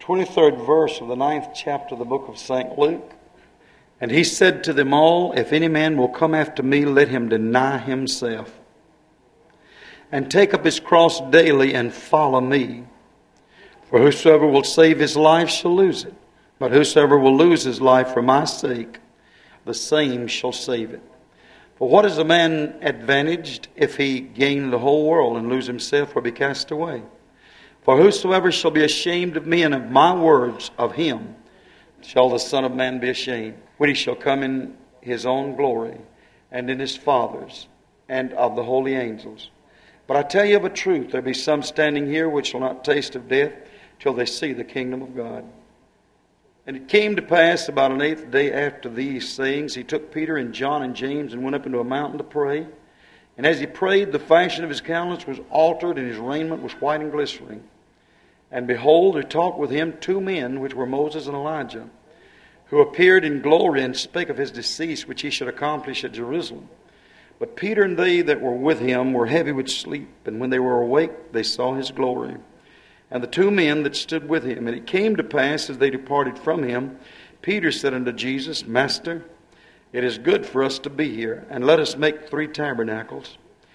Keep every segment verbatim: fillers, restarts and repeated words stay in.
twenty-third verse of the ninth chapter of the book of Saint Luke. And he said to them all, if any man will come after me, let him deny himself, and take up his cross daily, and follow me. For whosoever will save his life shall lose it. But whosoever will lose his life for my sake, the same shall save it. For what is a man advantaged if he gain the whole world and lose himself or be cast away? For whosoever shall be ashamed of me and of my words, of him shall the Son of Man be ashamed, when he shall come in his own glory, and in his Father's, and of the holy angels. But I tell you of a truth, there be some standing here which shall not taste of death till they see the kingdom of God. And it came to pass about an eighth day after these sayings, he took Peter and John and James and went up into a mountain to pray. And as he prayed, the fashion of his countenance was altered, and his raiment was white and glistening. And behold, there talked with him two men, which were Moses and Elijah, who appeared in glory and spake of his decease, which he should accomplish at Jerusalem. But Peter and they that were with him were heavy with sleep, and when they were awake, they saw his glory, and the two men that stood with him. And it came to pass, as they departed from him, Peter said unto Jesus, Master, it is good for us to be here, and let us make three tabernacles,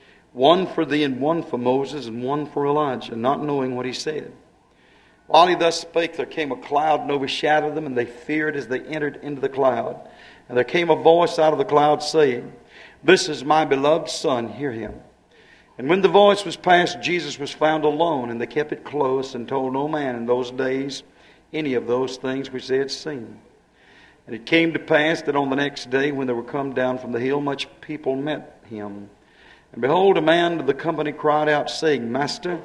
one for thee, and one for Moses, and one for Elijah, not knowing what he said. While he thus spake, there came a cloud and overshadowed them, and they feared as they entered into the cloud. And there came a voice out of the cloud, saying, This is my beloved Son, hear him. And when the voice was past, Jesus was found alone, and they kept it close, and told no man in those days any of those things which they had seen. And it came to pass that on the next day, when they were come down from the hill, much people met him. And behold, a man of the company cried out, saying, Master,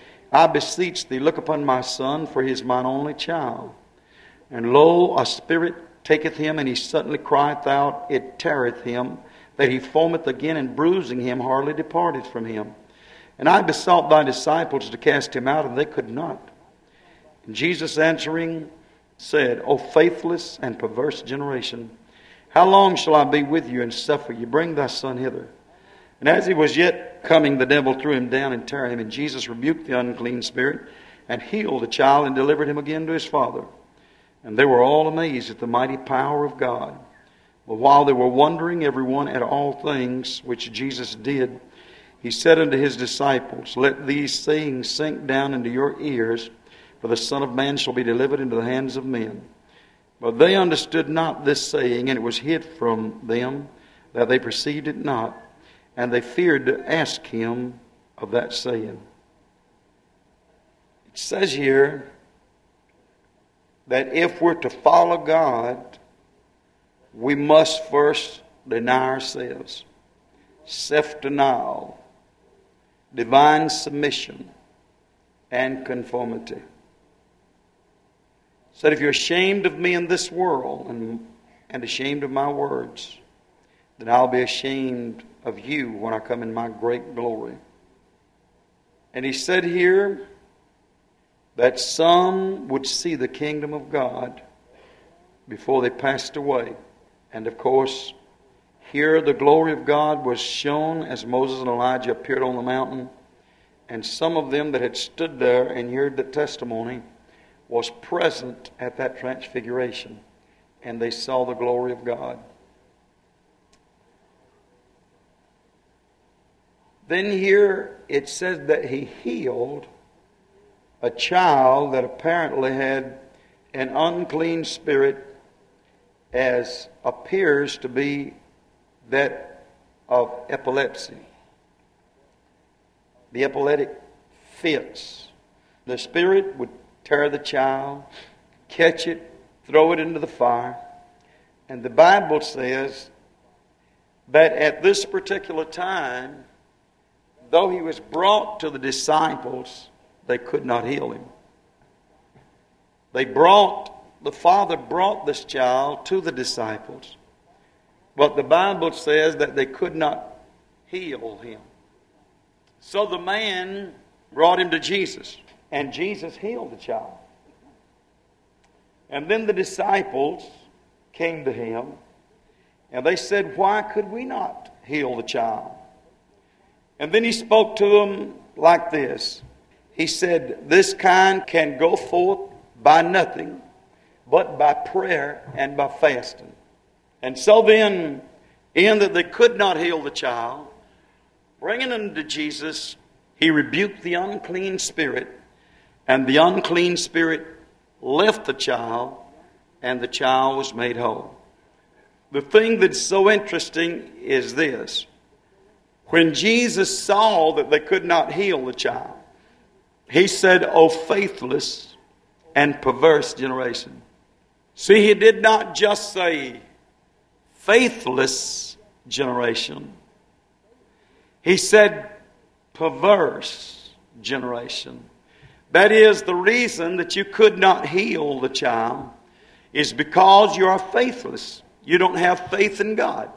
I beseech thee, look upon my son, for he is mine only child. And lo, a spirit taketh him, and he suddenly crieth out, it teareth him, that he foameth again, and bruising him hardly departed from him. And I besought thy disciples to cast him out, and they could not. And Jesus answering said, O faithless and perverse generation, how long shall I be with you and suffer you? Bring thy son hither. And as he was yet coming, the devil threw him down and tear him. And Jesus rebuked the unclean spirit, and healed the child, and delivered him again to his father. And they were all amazed at the mighty power of God. But while they were wondering every one at all things which Jesus did, he said unto his disciples, Let these sayings sink down into your ears, for the Son of Man shall be delivered into the hands of men. But they understood not this saying, and it was hid from them, that they perceived it not. And they feared to ask him of that saying. It says here that if we're to follow God, we must first deny ourselves. Self-denial, divine submission, and conformity. It said, if you're ashamed of me in this world and, and ashamed of my words, then I'll be ashamed of you when I come in my great glory. And he said here that some would see the kingdom of God before they passed away. And of course, here the glory of God was shown as Moses and Elijah appeared on the mountain. And some of them that had stood there and heard the testimony was present at that transfiguration. And they saw the glory of God. Then here it says that he healed a child that apparently had an unclean spirit, as appears to be that of epilepsy. The epileptic fits. The spirit would tear the child, catch it, throw it into the fire. And the Bible says that at this particular time, though he was brought to the disciples, they could not heal him. They brought, the father brought this child to the disciples, but the Bible says that they could not heal him. So the man brought him to Jesus, and Jesus healed the child. And then the disciples came to him, and they said, why could we not heal the child? And then he spoke to them like this. He said, this kind can go forth by nothing but by prayer and by fasting. And so then, in that they could not heal the child, bringing him to Jesus, he rebuked the unclean spirit, and the unclean spirit left the child, and the child was made whole. The thing that's so interesting is this. When Jesus saw that they could not heal the child, he said, "O faithless and perverse generation." See, he did not just say faithless generation. He said perverse generation. That is, the reason that you could not heal the child is because you are faithless. You don't have faith in God.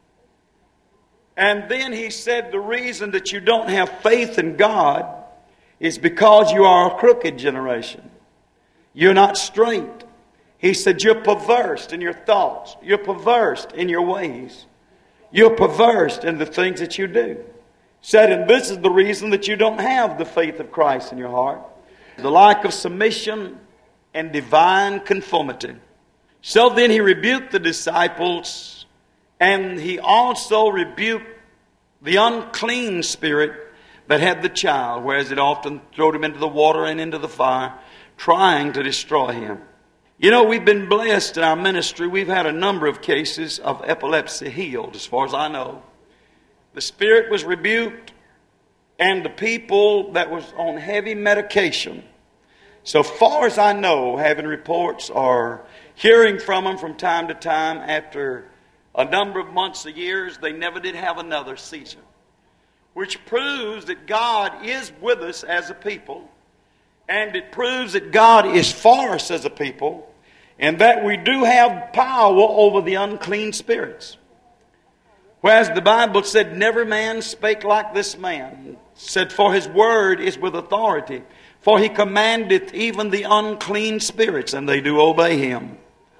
And then he said the reason that you don't have faith in God is because you are a crooked generation. You're not straight. He said you're perverse in your thoughts. You're perverse in your ways. You're perverse in the things that you do. Said, and this is the reason that you don't have the faith of Christ in your heart. The lack of submission and divine conformity. So then he rebuked the disciples, and he also rebuked the unclean spirit that had the child, whereas it often threw him into the water and into the fire, trying to destroy him. You know, we've been blessed in our ministry. We've had a number of cases of epilepsy healed, as far as I know. The spirit was rebuked, and the people that was on heavy medication, so far as I know, having reports or hearing from them from time to time, after a number of months or years, they never did have another seizure. Which proves that God is with us as a people, and it proves that God is for us as a people, and that we do have power over the unclean spirits. Whereas the Bible said, never man spake like this man. Said, for his word is with authority. For he commandeth even the unclean spirits, and they do obey him.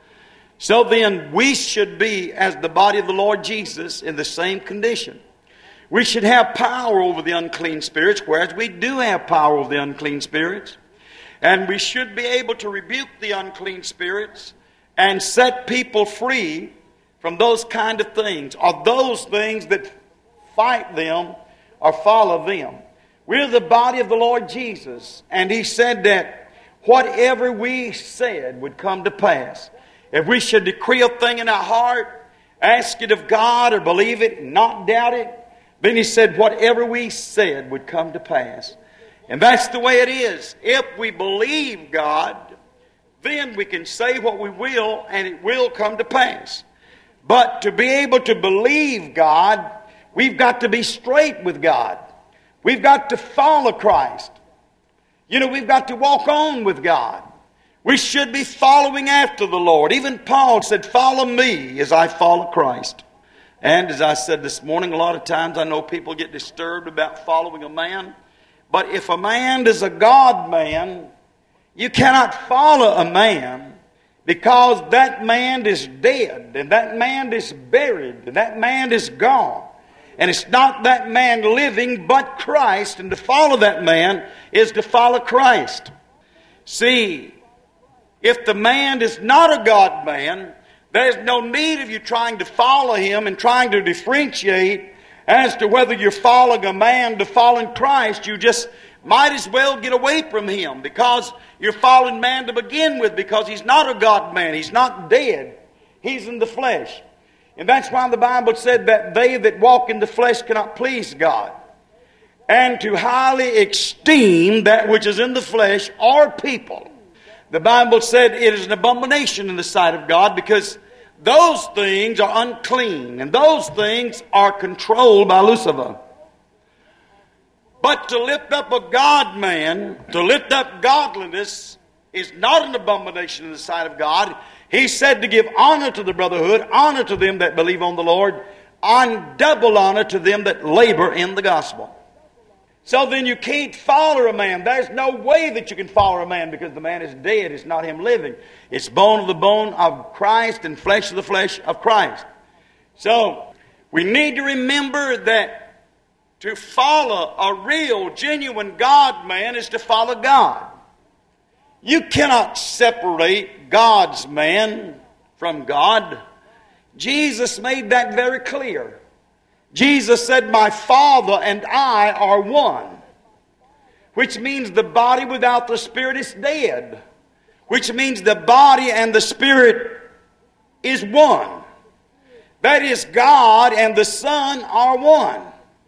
So then, we should be, as the body of the Lord Jesus, in the same condition. We should have power over the unclean spirits, whereas we do have power over the unclean spirits. And we should be able to rebuke the unclean spirits and set people free from those kind of things, or those things that fight them or follow them. We're the body of the Lord Jesus, and he said that whatever we said would come to pass. If we should decree a thing in our heart, ask it of God or believe it, not doubt it, then he said whatever we said would come to pass. And that's the way it is. If we believe God, then we can say what we will and it will come to pass. But to be able to believe God, we've got to be straight with God. We've got to follow Christ. You know, we've got to walk on with God. We should be following after the Lord. Even Paul said, follow me as I follow Christ. And as I said this morning, a lot of times I know people get disturbed about following a man. But if a man is a God man, you cannot follow a man, because that man is dead, and that man is buried, and that man is gone. And it's not that man living, but Christ. And to follow that man is to follow Christ. See, if the man is not a God man, there's no need of you trying to follow him and trying to differentiate as to whether you're following a man to following Christ. You just might as well get away from him, because you're following man to begin with, because he's not a God man. He's not dead. He's in the flesh. And that's why the Bible said that they that walk in the flesh cannot please God. And to highly esteem that which is in the flesh or people, the Bible said it is an abomination in the sight of God, because those things are unclean, and those things are controlled by Lucifer. But to lift up a God man, to lift up godliness, is not an abomination in the sight of God. He said to give honor to the brotherhood, honor to them that believe on the Lord, and double honor to them that labor in the gospel. So then you can't follow a man. There's no way that you can follow a man, because the man is dead. It's not him living. It's bone of the bone of Christ and flesh of the flesh of Christ. So we need to remember that to follow a real, genuine God man is to follow God. You cannot separate God's man from God. Jesus made that very clear. Jesus said, "My Father and I are one," which means the body without the spirit is dead, which means the body and the spirit is one. That is, God and the Son are one.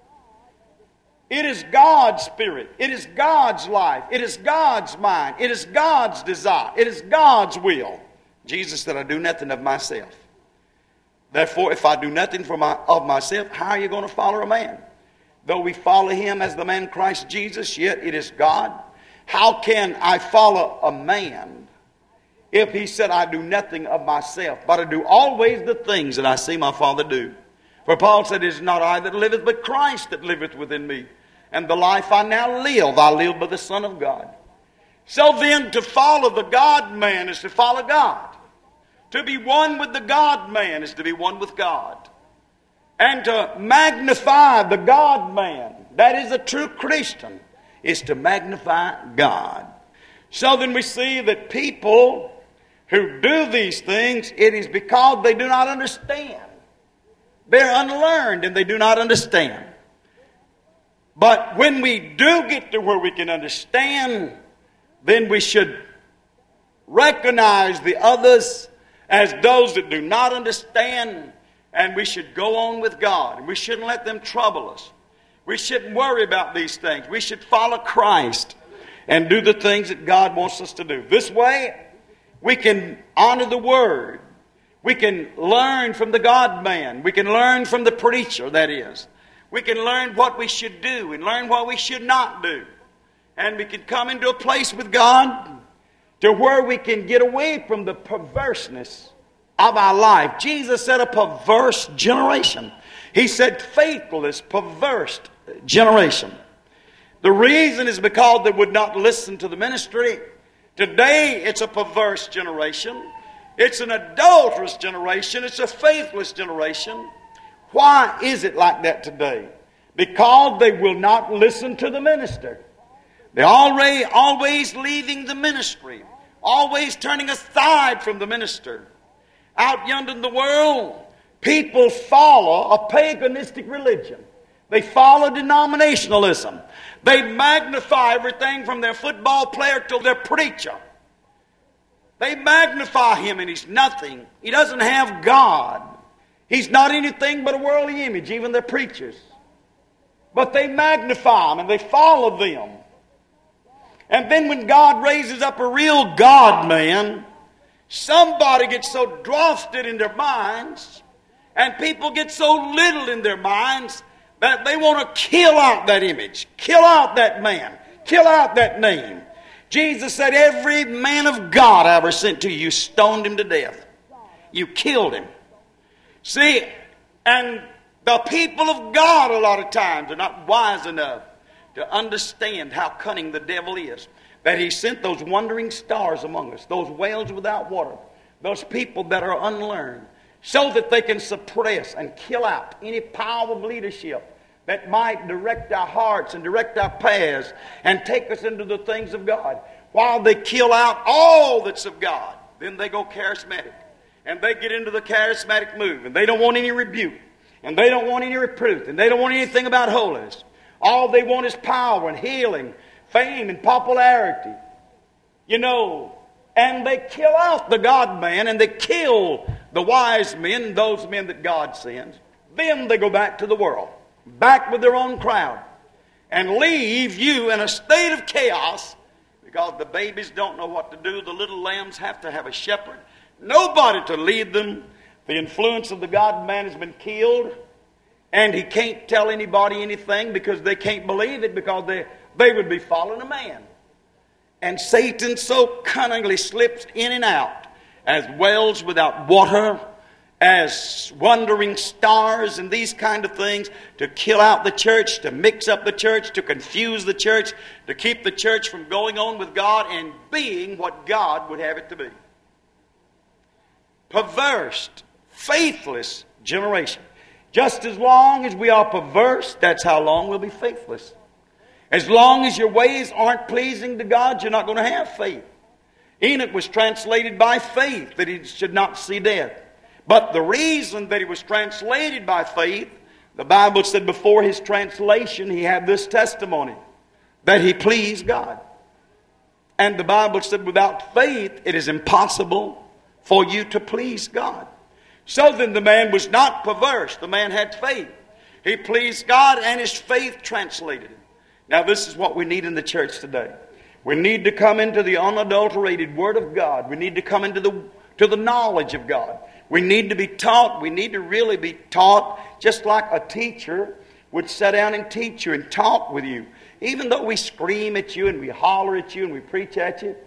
It is God's spirit. It is God's life. It is God's mind. It is God's desire. It is God's will. Jesus said, "I do nothing of myself." Therefore, if I do nothing for my, of myself, how are you going to follow a man? Though we follow him as the man Christ Jesus, yet it is God. How can I follow a man if he said, "I do nothing of myself, but I do always the things that I see my Father do"? For Paul said, "It is not I that liveth, but Christ that liveth within me. And the life I now live, I live by the Son of God." So then, to follow the God-man is to follow God. To be one with the God-man is to be one with God. And to magnify the God-man, that is a true Christian, is to magnify God. So then we see that people who do these things, it is because they do not understand. They're unlearned and they do not understand. But when we do get to where we can understand, then we should recognize the others as those that do not understand, and we should go on with God. We shouldn't let them trouble us. We shouldn't worry about these things. We should follow Christ and do the things that God wants us to do. This way, we can honor the Word. We can learn from the God-man. We can learn from the preacher, that is. We can learn what we should do and learn what we should not do. And we can come into a place with God to where we can get away from the perverseness of our life. Jesus said a perverse generation. He said faithless, perverse generation. The reason is because they would not listen to the ministry. Today it's a perverse generation. It's an adulterous generation. It's a faithless generation. Why is it like that today? Because they will not listen to the minister. They're already always leaving the ministry, always turning aside from the minister. Out yonder in the world, people follow a paganistic religion. They follow denominationalism. They magnify everything from their football player to their preacher. They magnify him and he's nothing. He doesn't have God. He's not anything but a worldly image, even their preachers. But they magnify him and they follow them. And then when God raises up a real God-man, somebody gets so drafted in their minds, and people get so little in their minds, that they want to kill out that image, kill out that man, kill out that name. Jesus said, "Every man of God I ever sent to you, you stoned him to death. You killed him." See, and the people of God a lot of times are not wise enough to understand how cunning the devil is. That he sent those wandering stars among us, those wells without water, those people that are unlearned, so that they can suppress and kill out any power of leadership that might direct our hearts and direct our paths and take us into the things of God. While they kill out all that's of God, then they go charismatic. And they get into the charismatic move, and they don't want any rebuke, and they don't want any reproof, and they don't want anything about holiness. All they want is power and healing, fame and popularity. You know, and they kill out the God-man, and they kill the wise men, those men that God sends. Then they go back to the world, back with their own crowd, and leave you in a state of chaos because the babies don't know what to do. The little lambs have to have a shepherd. Nobody to lead them. The influence of the God-man has been killed. And he can't tell anybody anything because they can't believe it, because they, they would be following a man. And Satan so cunningly slips in and out as wells without water, as wandering stars and these kind of things, to kill out the church, to mix up the church, to confuse the church, to keep the church from going on with God and being what God would have it to be. Perverse, faithless generation. Just as long as we are perverse, that's how long we'll be faithless. As long as your ways aren't pleasing to God, you're not going to have faith. Enoch was translated by faith that he should not see death. But the reason that he was translated by faith, the Bible said before his translation he had this testimony, that he pleased God. And the Bible said without faith it is impossible for you to please God. So then the man was not perverse. The man had faith. He pleased God and his faith translated him. Now this is what we need in the church today. We need to come into the unadulterated Word of God. We need to come into the, to the knowledge of God. We need to be taught. We need to really be taught just like a teacher would sit down and teach you and talk with you. Even though we scream at you and we holler at you and we preach at you.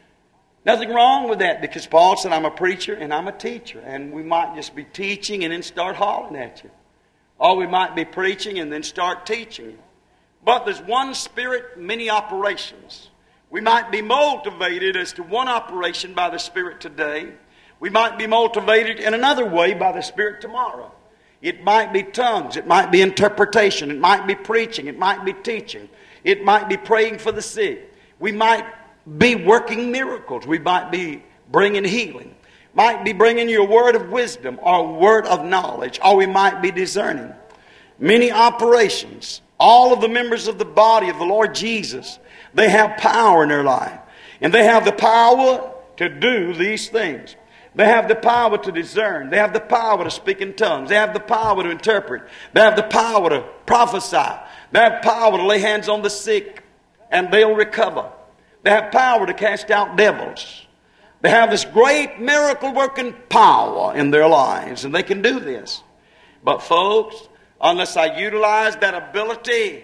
Nothing wrong with that, because Paul said, I'm a preacher and I'm a teacher. And we might just be teaching and then start hollering at you. Or we might be preaching and then start teaching you. But there's one Spirit, many operations. We might be motivated as to one operation by the Spirit today. We might be motivated in another way by the Spirit tomorrow. It might be tongues. It might be interpretation. It might be preaching. It might be teaching. It might be praying for the sick. We might be working miracles. We might be bringing healing. Might be bringing you a word of wisdom or a word of knowledge. Or we might be discerning. Many operations. All of the members of the body of the Lord Jesus, they have power in their life. And they have the power to do these things. They have the power to discern. They have the power to speak in tongues. They have the power to interpret. They have the power to prophesy. They have power to lay hands on the sick and they'll recover. They have power to cast out devils. They have this great miracle working power in their lives, and they can do this. But folks, unless I utilize that ability,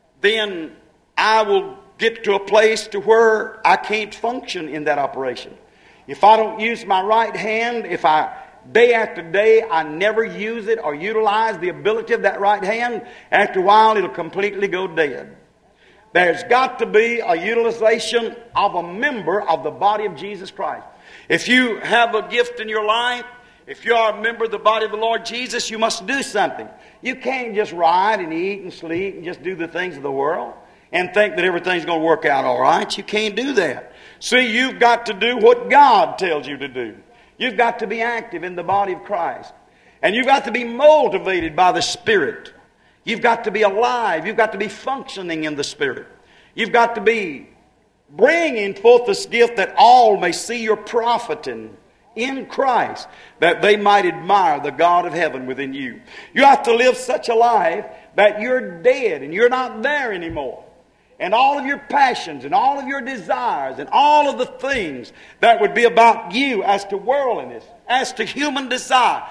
then I will get to a place to where I can't function in that operation. If I don't use my right hand, if I, day after day, I never use it or utilize the ability of that right hand, after a while it'll completely go dead. There's got to be a utilization of a member of the body of Jesus Christ. If you have a gift in your life, if you are a member of the body of the Lord Jesus, you must do something. You can't just ride and eat and sleep and just do the things of the world and think that everything's going to work out all right. You can't do that. See, you've got to do what God tells you to do. You've got to be active in the body of Christ. And you've got to be motivated by the Spirit. You've got to be alive. You've got to be functioning in the Spirit. You've got to be bringing forth this gift that all may see your profiting in Christ, that they might admire the God of heaven within you. You have to live such a life that you're dead and you're not there anymore. And all of your passions and all of your desires and all of the things that would be about you as to worldliness, as to human desire,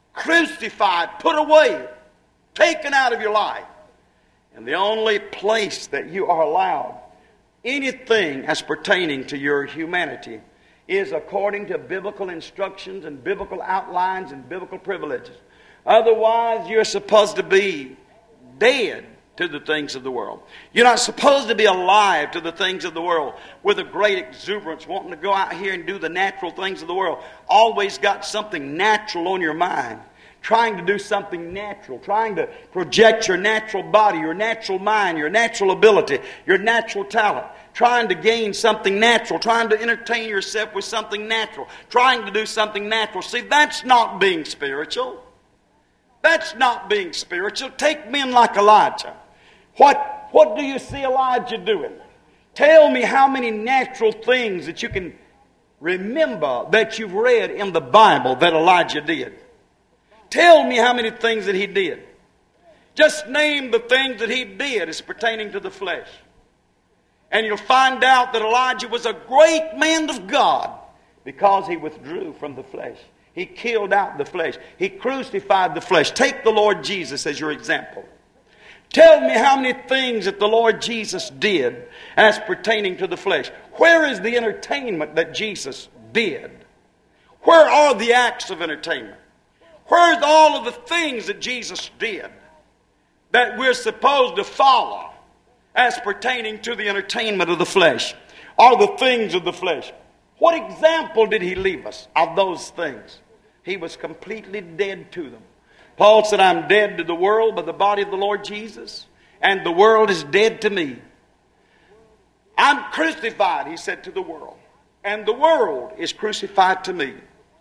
crucified, put away, taken out of your life. And the only place that you are allowed anything as pertaining to your humanity is according to biblical instructions and biblical outlines and biblical privileges. Otherwise, you're supposed to be dead to the things of the world. You're not supposed to be alive to the things of the world with a great exuberance, wanting to go out here and do the natural things of the world. Always got something natural on your mind. Trying to do something natural. Trying to project your natural body, your natural mind, your natural ability, your natural talent. Trying to gain something natural. Trying to entertain yourself with something natural. Trying to do something natural. See, that's not being spiritual. That's not being spiritual. Take men like Elijah. What, what do you see Elijah doing? Tell me how many natural things that you can remember that you've read in the Bible that Elijah did. Tell me how many things that he did. Just name the things that he did as pertaining to the flesh. And you'll find out that Elijah was a great man of God because he withdrew from the flesh. He killed out the flesh. He crucified the flesh. Take the Lord Jesus as your example. Tell me how many things that the Lord Jesus did as pertaining to the flesh. Where is the entertainment that Jesus did? Where are the acts of entertainment? Where's all of the things that Jesus did that we're supposed to follow as pertaining to the entertainment of the flesh or the things of the flesh? What example did he leave us of those things? He was completely dead to them. Paul said, I'm dead to the world by the body of the Lord Jesus, and the world is dead to me. I'm crucified, he said, to the world. and the world is crucified to me.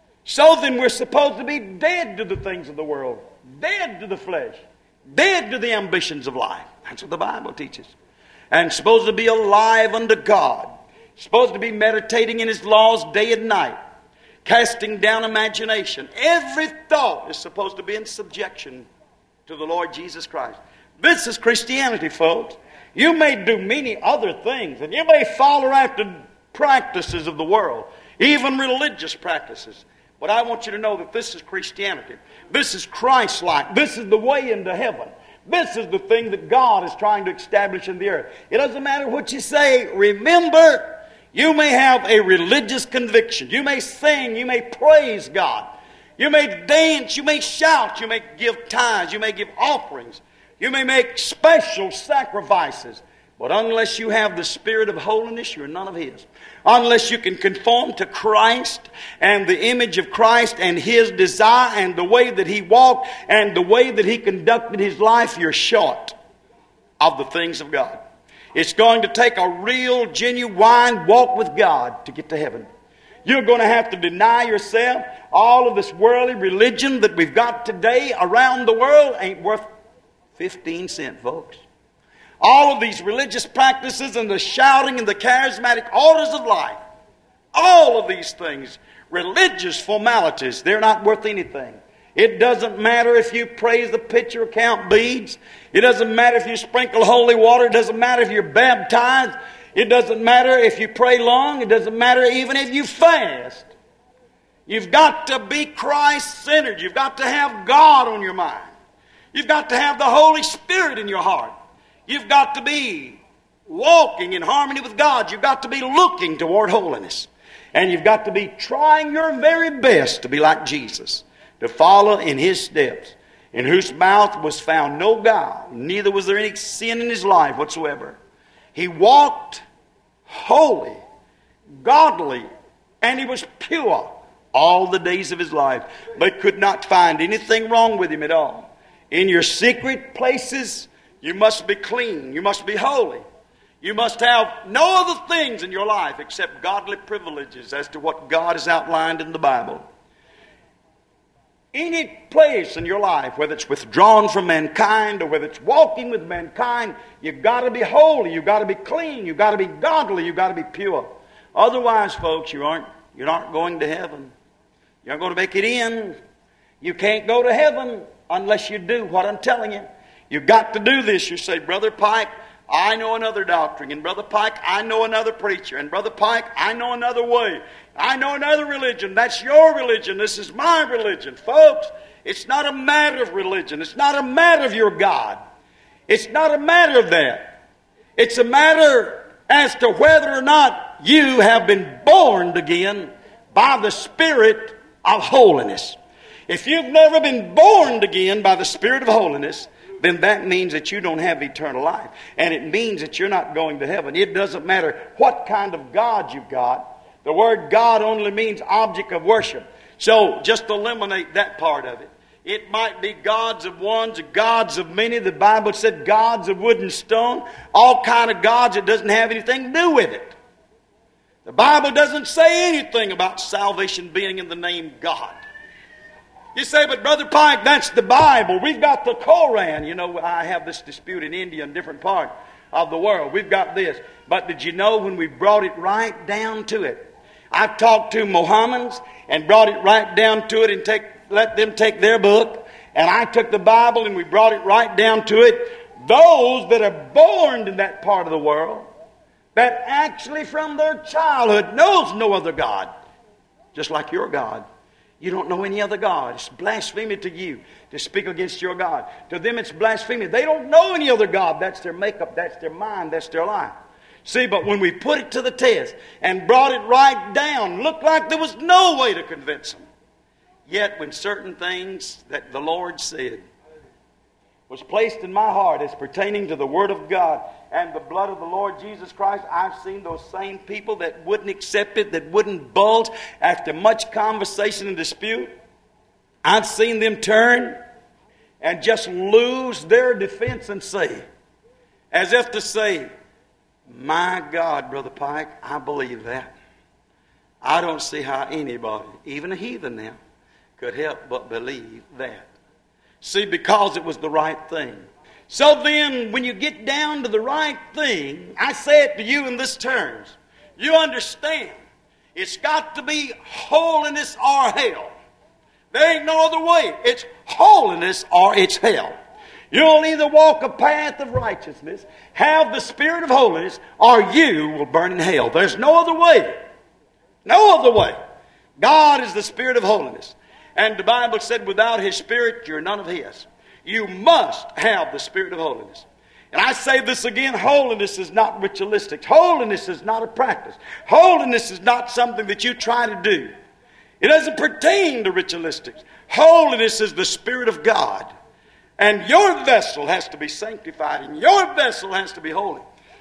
So then we're supposed to be dead to the things of the world, dead to the flesh, dead to the ambitions of life. That's what the Bible teaches. And supposed to be alive unto God, supposed to be meditating in His laws day and night, casting down imagination. Every thought is supposed to be in subjection to the Lord Jesus Christ. This is Christianity, folks. You may do many other things, and you may follow after practices of the world, even religious practices. But I want you to know that this is Christianity. This is Christ-like. This is the way into heaven. This is the thing that God is trying to establish in the earth. It doesn't matter what you say. Remember, you may have a religious conviction. You may sing. You may praise God. You may dance. You may shout. You may give tithes. You may give offerings. You may make special sacrifices. But unless you have the spirit of holiness, you're none of His. Unless you can conform to Christ and the image of Christ and His desire and the way that He walked and the way that He conducted His life, you're short of the things of God. It's going to take a real, genuine walk with God to get to heaven. You're going to have to deny yourself. All of this worldly religion that we've got today around the world ain't worth fifteen cents, folks. All of these religious practices and the shouting and the charismatic orders of life, all of these things, religious formalities, they're not worth anything. It doesn't matter if you praise the pitcher or count beads. It doesn't matter if you sprinkle holy water. It doesn't matter if you're baptized. It doesn't matter if you pray long. It doesn't matter even if you fast. You've got to be Christ-centered. You've got to have God on your mind. You've got to have the Holy Spirit in your heart. You've got to be walking in harmony with God. You've got to be looking toward holiness. And you've got to be trying your very best to be like Jesus, to follow in His steps, in whose mouth was found no guile, neither was there any sin in His life whatsoever. He walked holy, godly, and He was pure all the days of His life, but could not find anything wrong with Him at all. In your secret places, you must be clean. You must be holy. You must have no other things in your life except godly privileges as to what God has outlined in the Bible. Any place in your life, whether it's withdrawn from mankind or whether it's walking with mankind, you've got to be holy. You've got to be clean. You've got to be godly. You've got to be pure. Otherwise, folks, you aren't, you're not going to heaven. You're not going to make it in. You can't go to heaven unless you do what I'm telling you. You've got to do this. You say, Brother Pike, I know another doctrine. And Brother Pike, I know another preacher. And Brother Pike, I know another way. I know another religion. That's your religion. This is my religion. Folks, it's not a matter of religion. It's not a matter of your God. It's not a matter of that. It's a matter as to whether or not you have been born again by the Spirit of holiness. If you've never been born again by the Spirit of holiness, then that means that you don't have eternal life. And it means that you're not going to heaven. It doesn't matter what kind of God you've got. The word God only means object of worship. So just eliminate that part of it. It might be gods of ones, gods of many. The Bible said gods of wood and stone. All kind of gods that doesn't have anything to do with it. The Bible doesn't say anything about salvation being in the name God. You say, but Brother Pike, that's the Bible. We've got the Koran. You know, I have this dispute in India and different parts of the world. We've got this. But did you know when we brought it right down to it? I've talked to Mohammedans and brought it right down to it and take, let them take their book. And I took the Bible and we brought it right down to it. Those that are born in that part of the world, that actually from their childhood knows no other God, just like your God. You don't know any other God. It's blasphemy to you to speak against your God. To them it's blasphemy. They don't know any other God. That's their makeup. That's their mind. That's their life. See, but when we put it to the test and brought it right down, looked like there was no way to convince them. Yet when certain things that the Lord said was placed in my heart as pertaining to the Word of God and the blood of the Lord Jesus Christ, I've seen those same people that wouldn't accept it, that wouldn't budge after much conversation and dispute. I've seen them turn and just lose their defense and say, as if to say, my God, Brother Pike, I believe that. I don't see how anybody, even a heathen now, could help but believe that. See, because it was the right thing. So then, when you get down to the right thing, I say it to you in this terms. You understand, it's got to be holiness or hell. There ain't no other way. It's holiness or it's hell. You'll either walk a path of righteousness, have the spirit of holiness, or you will burn in hell. There's no other way. No other way. God is the spirit of holiness. And the Bible said, without His Spirit, you're none of His. You must have the Spirit of holiness. And I say this again, holiness is not ritualistic. Holiness is not a practice. Holiness is not something that you try to do. It doesn't pertain to ritualistics. Holiness is the Spirit of God. And your vessel has to be sanctified, and your vessel has to be holy.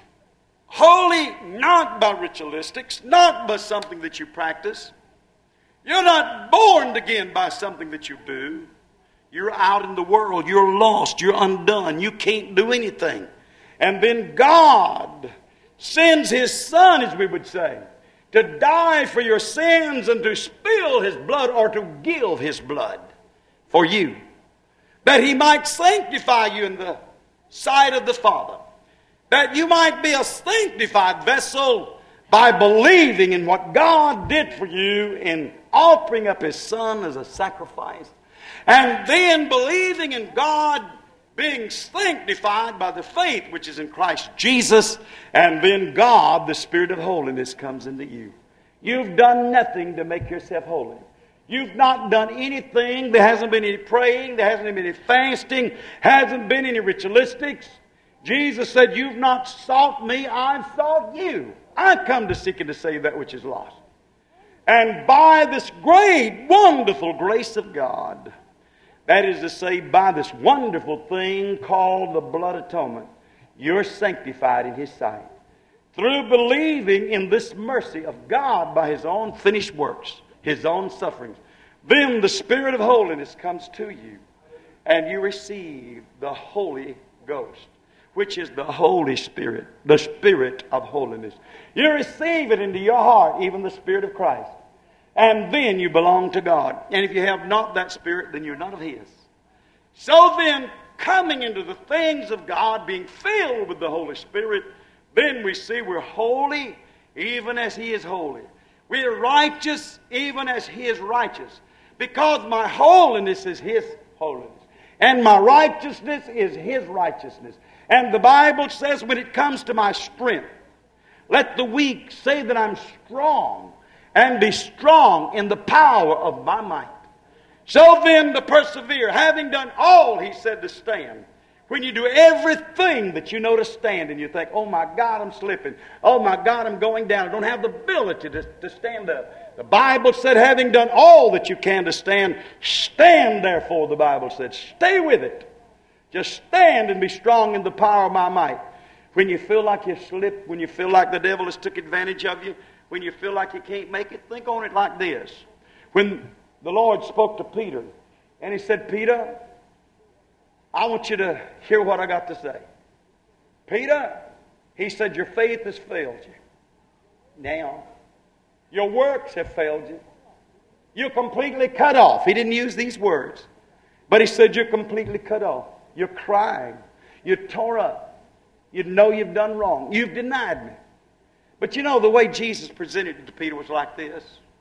Holy not by ritualistics, not by something that you practice. You're not born again by something that you do. You're out in the world. You're lost. You're undone. You can't do anything. And then God sends His Son, as we would say, to die for your sins and to spill His blood or to give His blood for you, that He might sanctify you in the sight of the Father, that you might be a sanctified vessel by believing in what God did for you in offering up His Son as a sacrifice, and then believing in God, being sanctified by the faith which is in Christ Jesus, and then God, the Spirit of holiness, comes into you. You've done nothing to make yourself holy. You've not done anything. There hasn't been any praying. There hasn't been any fasting. Hasn't been any ritualistics. Jesus said, you've not sought me, I've sought you. I've come to seek and to save that which is lost. And by this great, wonderful grace of God, that is to say, by this wonderful thing called the blood atonement, you're sanctified in His sight. Through believing in this mercy of God by His own finished works, His own sufferings, then the Spirit of holiness comes to you, and you receive the Holy Ghost, which is the Holy Spirit, the Spirit of holiness. You receive it into your heart, even the Spirit of Christ. And then you belong to God. And if you have not that Spirit, then you're not of His. So then, coming into the things of God, being filled with the Holy Spirit, then we see we're holy even as He is holy. We're righteous even as He is righteous. Because my holiness is His holiness. And my righteousness is His righteousness. And the Bible says when it comes to my strength, let the weak say that I'm strong, and be strong in the power of my might. So then to persevere, having done all He said to stand. When you do everything that you know to stand, and you think, oh my God, I'm slipping. Oh my God, I'm going down. I don't have the ability to, to stand up. The Bible said, having done all that you can to stand, stand therefore, the Bible said. Stay with it. Just stand and be strong in the power of my might. When you feel like you slipped, when you feel like the devil has took advantage of you, when you feel like you can't make it, think on it like this. When the Lord spoke to Peter, and He said, Peter, I want you to hear what I got to say. Peter, He said, your faith has failed you. Now, your works have failed you. You're completely cut off. He didn't use these words. But He said, you're completely cut off. You're crying. You're tore up. You know you've done wrong. You've denied me. But you know, the way Jesus presented it to Peter was like this.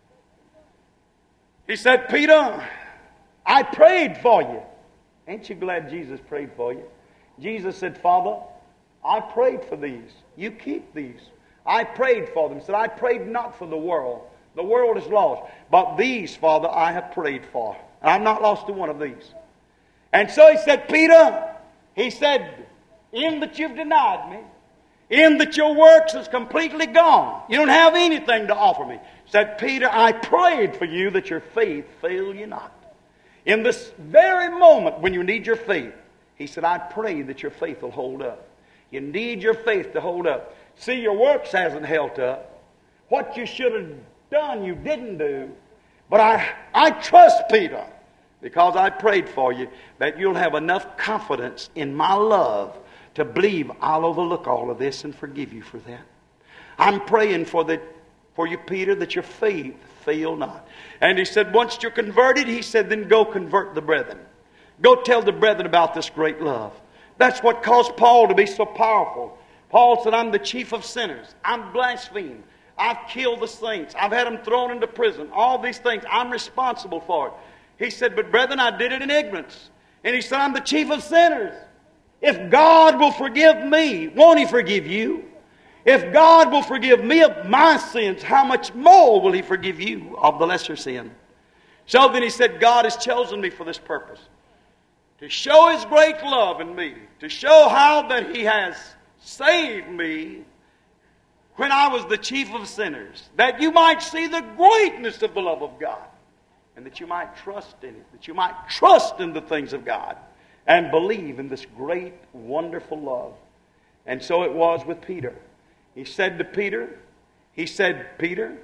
He said, Peter, I prayed for you. Ain't you glad Jesus prayed for you? Jesus said, Father, I prayed for these. You keep these. I prayed for them. He said, I prayed not for the world. The world is lost. But these, Father, I have prayed for. And I'm not lost to one of these. And so He said, Peter, He said, in that you've denied me, in that your works is completely gone. You don't have anything to offer me. Said Peter, I prayed for you that your faith fail you not. In this very moment when you need your faith, He said, I pray that your faith will hold up. You need your faith to hold up. See, your works hasn't held up. What you should have done, you didn't do. But I, I trust, Peter, because I prayed for you, that you'll have enough confidence in my love to believe I'll overlook all of this and forgive you for that. I'm praying for that for you, Peter, that your faith fail not. And he said, once you're converted, he said, then go convert the brethren. Go tell the brethren about this great love. That's what caused Paul to be so powerful. Paul said, I'm the chief of sinners. I'm blasphemed. I've killed the saints. I've had them thrown into prison. All these things. I'm responsible for it. He said, but brethren, I did it in ignorance. And he said, I'm the chief of sinners. If God will forgive me, won't He forgive you? If God will forgive me of my sins, how much more will He forgive you of the lesser sin? So then he said, God has chosen me for this purpose. To show His great love in me. To show how that He has saved me when I was the chief of sinners. That you might see the greatness of the love of God. And that you might trust in it. That you might trust in the things of God. And believe in this great, wonderful love. And so it was with Peter. He said to Peter, he said, Peter,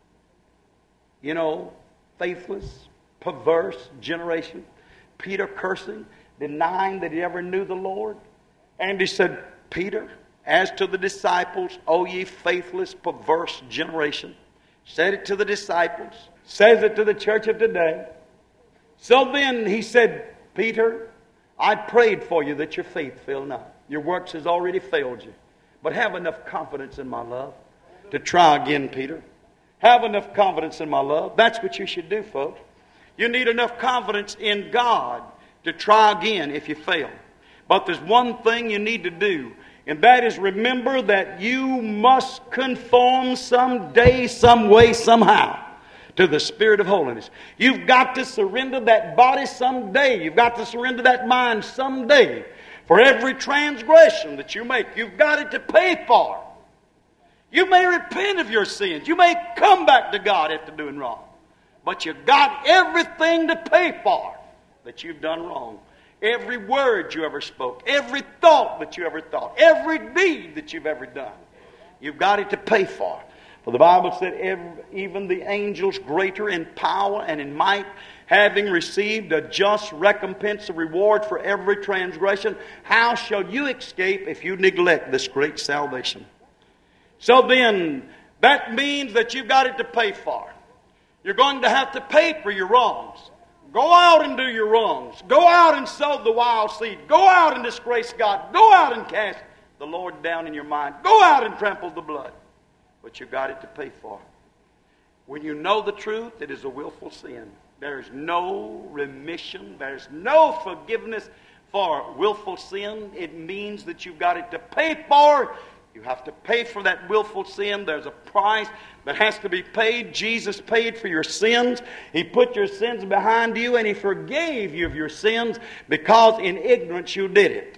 you know, faithless, perverse generation. Peter cursing, denying that he ever knew the Lord. And he said, Peter, as to the disciples, O ye faithless, perverse generation. Said it to the disciples. Says it to the church of today. So then he said, Peter, I prayed for you that your faith fail not. Your works has already failed you. But have enough confidence in my love to try again, Peter. Have enough confidence in my love. That's what you should do, folks. You need enough confidence in God to try again if you fail. But there's one thing you need to do, and that is remember that you must conform someday, some way, somehow to the Spirit of holiness. You've got to surrender that body someday. You've got to surrender that mind someday. For every transgression that you make, you've got it to pay for. You may repent of your sins. You may come back to God after doing wrong. But you've got everything to pay for that you've done wrong. Every word you ever spoke, every thought that you ever thought, every deed that you've ever done, you've got it to pay for. For the Bible said, every, even the angels greater in power and in might, having received a just recompense of reward for every transgression, how shall you escape if you neglect this great salvation? So then, that means that you've got it to pay for. You're going to have to pay for your wrongs. Go out and do your wrongs. Go out and sow the wild seed. Go out and disgrace God. Go out and cast the Lord down in your mind. Go out and trample the blood. But you've got it to pay for. When you know the truth, it is a willful sin. There's no remission. There's no forgiveness for willful sin. It means that you've got it to pay for. You have to pay for that willful sin. There's a price that has to be paid. Jesus paid for your sins. He put your sins behind you and He forgave you of your sins because in ignorance you did it.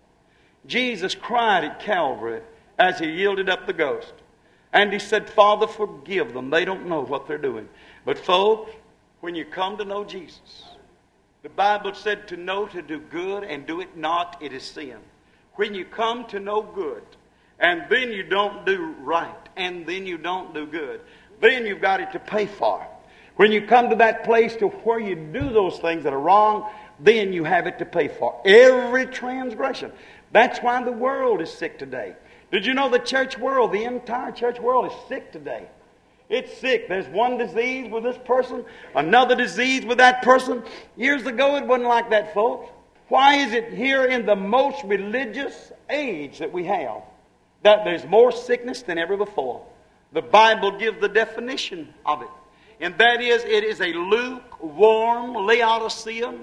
Jesus cried at Calvary as He yielded up the ghost. And He said, Father, forgive them. They don't know what they're doing. But folks, when you come to know Jesus, the Bible said to know to do good and do it not, it is sin. When you come to know good, and then you don't do right, and then you don't do good, then you've got it to pay for. When you come to that place to where you do those things that are wrong, then you have it to pay for. Every transgression. That's why the world is sick today. Did you know the church world, the entire church world is sick today? It's sick. There's one disease with this person, another disease with that person. Years ago it wasn't like that, folks. Why is it here in the most religious age that we have that there's more sickness than ever before? The Bible gives the definition of it. And that is, it is a lukewarm, Laodicean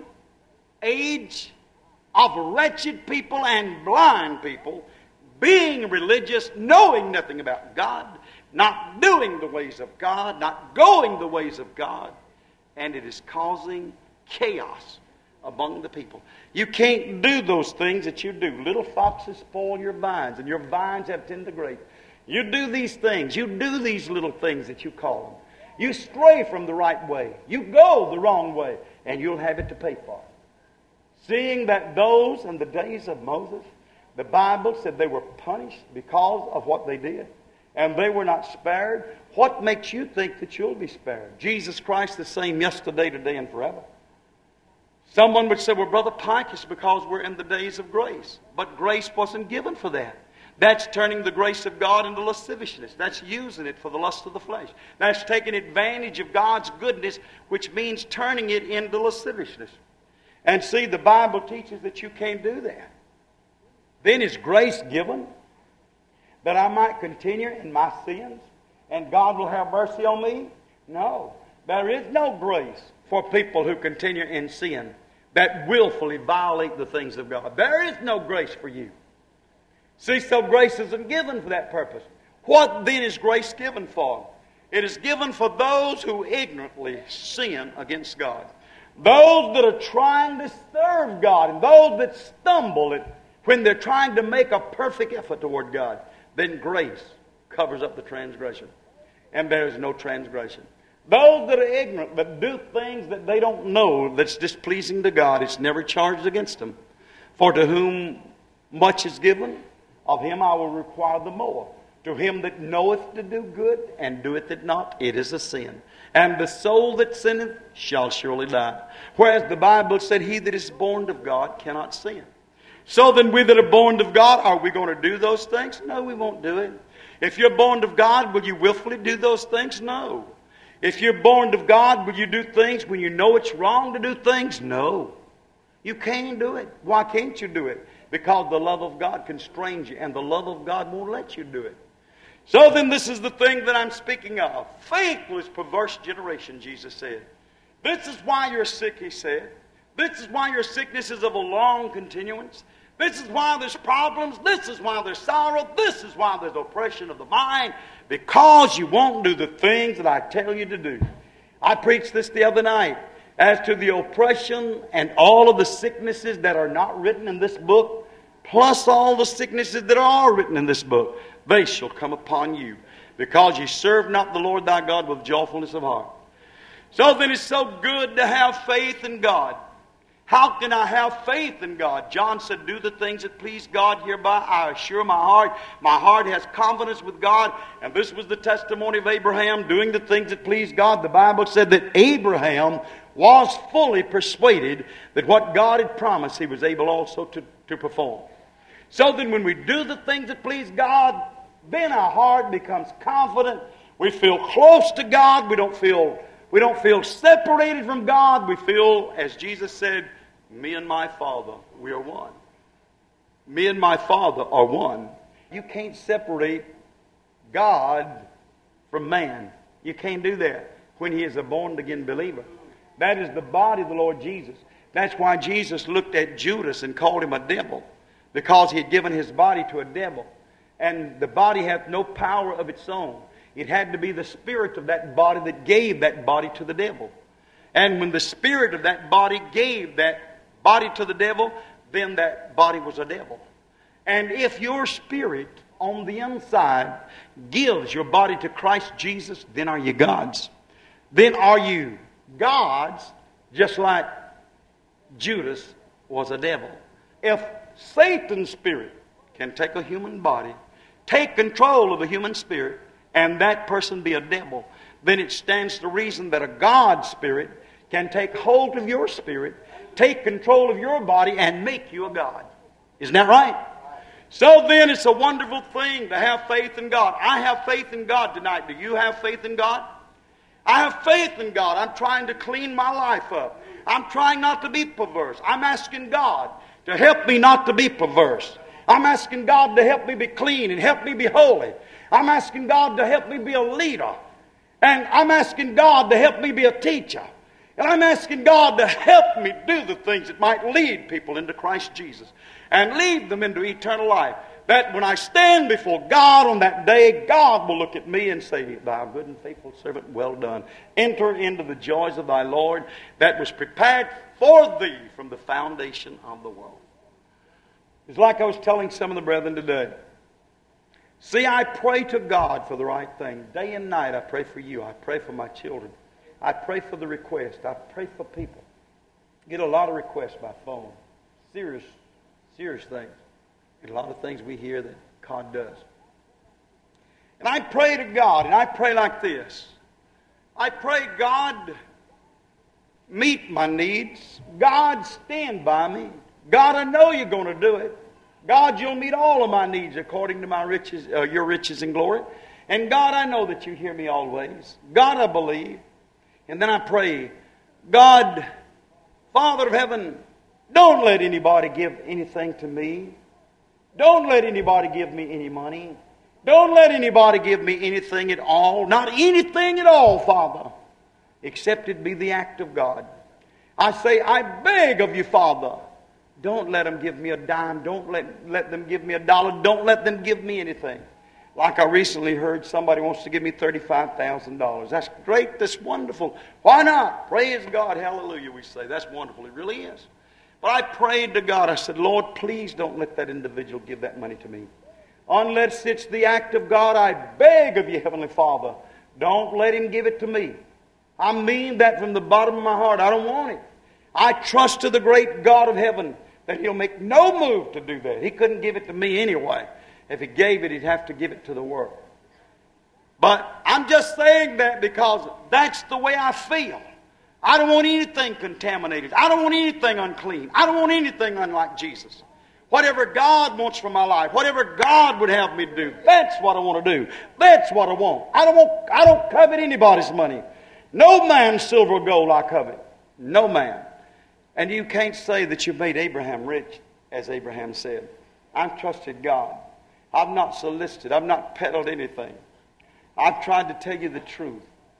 age of wretched people and blind people being religious, knowing nothing about God, not doing the ways of God, not going the ways of God. And it is causing chaos among the people. You can't do those things that you do. Little foxes spoil your vines, and your vines have tender grapes. You do these things. You do these little things that you call them. You stray from the right way. You go the wrong way, and you'll have it to pay for. Seeing that those in the days of Moses, the Bible said they were punished because of what they did, and they were not spared. What makes you think that you'll be spared? Jesus Christ the same yesterday, today, and forever. Someone would say, well, Brother Pike, it's because we're in the days of grace. But grace wasn't given for that. That's turning the grace of God into lasciviousness. That's using it for the lust of the flesh. That's taking advantage of God's goodness, which means turning it into lasciviousness. And see, the Bible teaches that you can't do that. Then is grace given that I might continue in my sins and God will have mercy on me? No. There is no grace for people who continue in sin that willfully violate the things of God. There is no grace for you. See, so grace isn't given for that purpose. What then is grace given for? It is given for those who ignorantly sin against God. Those that are trying to serve God, and those that stumble at, when they're trying to make a perfect effort toward God. Then grace covers up the transgression. And there is no transgression. Those that are ignorant, that do things that they don't know that's displeasing to God, it's never charged against them. For to whom much is given, of him I will require the more. To him that knoweth to do good, and doeth it not, it is a sin. And the soul that sinneth shall surely die. Whereas the Bible said, he that is born of God cannot sin. So then we that are born of God, are we going to do those things? No, we won't do it. If you're born of God, will you willfully do those things? No. If you're born of God, will you do things when you know it's wrong to do things? No. You can't do it. Why can't you do it? Because the love of God constrains you, and the love of God won't let you do it. So then this is the thing that I'm speaking of. Faithless, perverse generation, Jesus said. This is why you're sick, he said. This is why your sickness is of a long continuance. This is why there's problems. This is why there's sorrow. This is why there's oppression of the mind. Because you won't do the things that I tell you to do. I preached this the other night. As to the oppression and all of the sicknesses that are not written in this book, plus all the sicknesses that are written in this book, they shall come upon you. Because you serve not the Lord thy God with joyfulness of heart. So then it's so good to have faith in God. How can I have faith in God? John said, do the things that please God. Hereby I assure my heart. My heart has confidence with God. And this was the testimony of Abraham, doing the things that please God. The Bible said that Abraham was fully persuaded that what God had promised, he was able also to, to perform. So then when we do the things that please God, then our heart becomes confident. We feel close to God. We don't feel... We don't feel separated from God. We feel, as Jesus said, me and my Father, we are one. Me and my Father are one. You can't separate God from man. You can't do that when he is a born-again believer. That is the body of the Lord Jesus. That's why Jesus looked at Judas and called him a devil, because he had given his body to a devil. And the body hath no power of its own. It had to be the spirit of that body that gave that body to the devil. And when the spirit of that body gave that body to the devil, then that body was a devil. And if your spirit on the inside gives your body to Christ Jesus, then are you God's. Then are you God's, just like Judas was a devil. If Satan's spirit can take a human body, take control of a human spirit, and that person be a devil, then it stands to reason that a God spirit can take hold of your spirit, take control of your body, and make you a God. Isn't that right? So then it's a wonderful thing to have faith in God. I have faith in God tonight. Do you have faith in God? I have faith in God. I'm trying to clean my life up. I'm trying not to be perverse. I'm asking God to help me not to be perverse. I'm asking God to help me be clean and help me be holy. I'm asking God to help me be a leader. And I'm asking God to help me be a teacher. And I'm asking God to help me do the things that might lead people into Christ Jesus and lead them into eternal life. That when I stand before God on that day, God will look at me and say, thou good and faithful servant, well done. Enter into the joys of thy Lord that was prepared for thee from the foundation of the world. It's like I was telling some of the brethren today. See, I pray to God for the right thing. Day and night I pray for you. I pray for my children. I pray for the request. I pray for people. Get a lot of requests by phone. Serious, serious things. And a lot of things we hear that God does. And I pray to God, and I pray like this. I pray, God, meet my needs. God, stand by me. God, I know you're going to do it. God, you'll meet all of my needs according to my riches, uh, your riches and glory. And God, I know that you hear me always. God, I believe. And then I pray, God, Father of heaven, don't let anybody give anything to me. Don't let anybody give me any money. Don't let anybody give me anything at all. Not anything at all, Father, except it be the act of God. I say, I beg of you, Father, don't let them give me a dime. Don't let, let them give me a dollar. Don't let them give me anything. Like I recently heard somebody wants to give me thirty-five thousand dollars. That's great. That's wonderful. Why not? Praise God. Hallelujah, we say. That's wonderful. It really is. But I prayed to God. I said, Lord, please don't let that individual give that money to me. Unless it's the act of God, I beg of you, Heavenly Father, don't let him give it to me. I mean that from the bottom of my heart. I don't want it. I trust to the great God of heaven that he'll make no move to do that. He couldn't give it to me anyway. If he gave it, he'd have to give it to the world. But I'm just saying that because that's the way I feel. I don't want anything contaminated. I don't want anything unclean. I don't want anything unlike Jesus. Whatever God wants for my life, whatever God would have me do, that's what I want to do. That's what I want. I don't want, I don't covet anybody's money. No man's silver or gold I covet. No man. And you can't say that you made Abraham rich, as Abraham said. I've trusted God. I've not solicited. I've not peddled anything. I've tried to tell you the truth.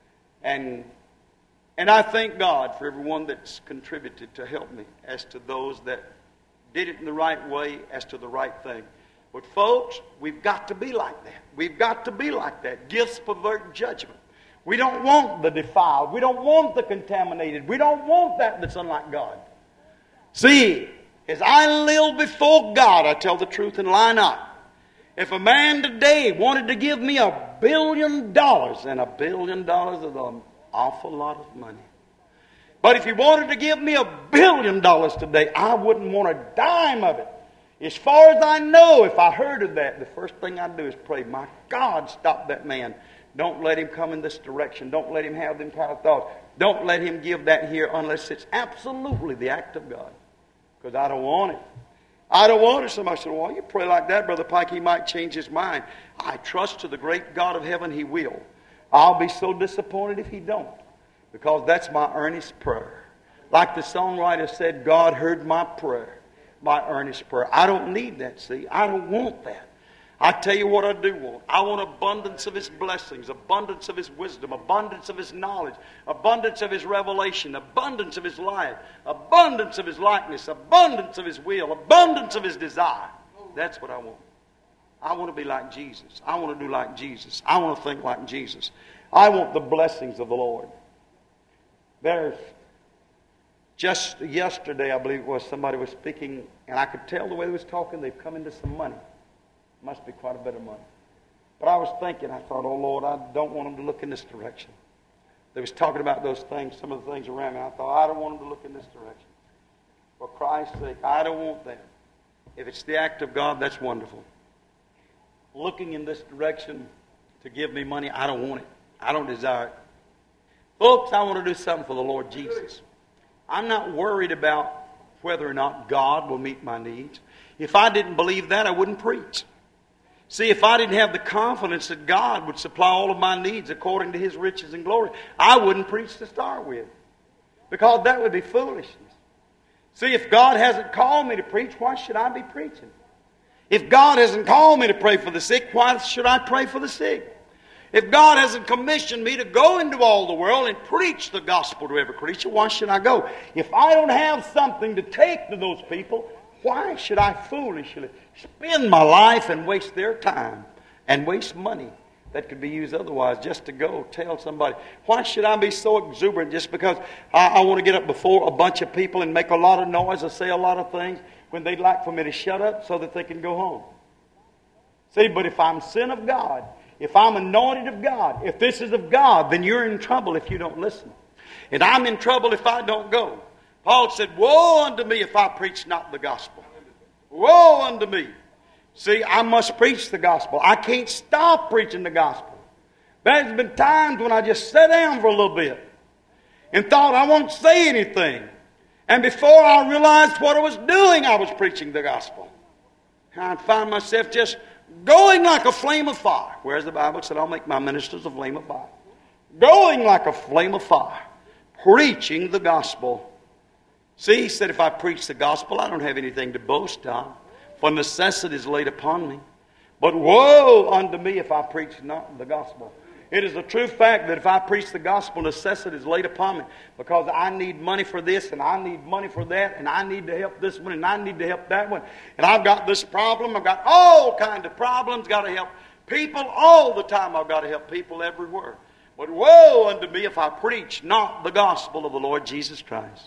And and I thank God for everyone that's contributed to help me as to those that did it in the right way, as to the right thing. But folks, we've got to be like that. We've got to be like that. Gifts pervert judgment. We don't want the defiled. We don't want the contaminated. We don't want that that's unlike God. See, as I live before God, I tell the truth and lie not. If a man today wanted to give me a billion dollars, and a billion dollars is an awful lot of money. But if he wanted to give me a billion dollars today, I wouldn't want a dime of it. As far as I know, if I heard of that, the first thing I'd do is pray, my God, stop that man. Don't let him come in this direction. Don't let him have them kind of thoughts. Don't let him give that here unless it's absolutely the act of God. Because I don't want it. I don't want it. Somebody said, well, you pray like that, Brother Pike, he might change his mind. I trust to the great God of heaven he will. I'll be so disappointed if he don't. Because that's my earnest prayer. Like the songwriter said, God heard my prayer, my earnest prayer. I don't need that, see. I don't want that. I tell you what I do want. I want abundance of his blessings, abundance of his wisdom, abundance of his knowledge, abundance of his revelation, abundance of his life, abundance of his likeness, abundance of his will, abundance of his desire. That's what I want. I want to be like Jesus. I want to do like Jesus. I want to think like Jesus. I want the blessings of the Lord. There's just yesterday, I believe it was, somebody was speaking, and I could tell the way they was talking, they've come into some money. Must be quite a bit of money. But I was thinking, I thought, oh Lord, I don't want them to look in this direction. They was talking about those things, some of the things around me. I thought, I don't want them to look in this direction. For Christ's sake, I don't want that. If it's the act of God, that's wonderful. Looking in this direction to give me money, I don't want it. I don't desire it. Folks, I want to do something for the Lord Jesus. I'm not worried about whether or not God will meet my needs. If I didn't believe that, I wouldn't preach. See, if I didn't have the confidence that God would supply all of my needs according to his riches and glory, I wouldn't preach to start with. Because that would be foolishness. See, if God hasn't called me to preach, why should I be preaching? If God hasn't called me to pray for the sick, why should I pray for the sick? If God hasn't commissioned me to go into all the world and preach the gospel to every creature, why should I go? If I don't have something to take to those people, why should I foolishly spend my life and waste their time and waste money that could be used otherwise just to go tell somebody? Why should I be so exuberant just because I, I want to get up before a bunch of people and make a lot of noise or say a lot of things when they'd like for me to shut up so that they can go home? See, but if I'm sin of God, if I'm anointed of God, if this is of God, then you're in trouble if you don't listen. And I'm in trouble if I don't go. Paul said, woe unto me if I preach not the gospel. Woe unto me. See, I must preach the gospel. I can't stop preaching the gospel. There's been times when I just sat down for a little bit and thought I won't say anything. And before I realized what I was doing, I was preaching the gospel. I find myself just going like a flame of fire. Whereas the Bible said, I'll make my ministers a flame of fire. Going like a flame of fire. Preaching the gospel. See, he said, if I preach the gospel, I don't have anything to boast of. For necessity is laid upon me. But woe unto me if I preach not the gospel. It is a true fact that if I preach the gospel, necessity is laid upon me. Because I need money for this, and I need money for that, and I need to help this one, and I need to help that one. And I've got this problem. I've got all kinds of problems. Got to help people all the time. I've got to help people everywhere. But woe unto me if I preach not the gospel of the Lord Jesus Christ.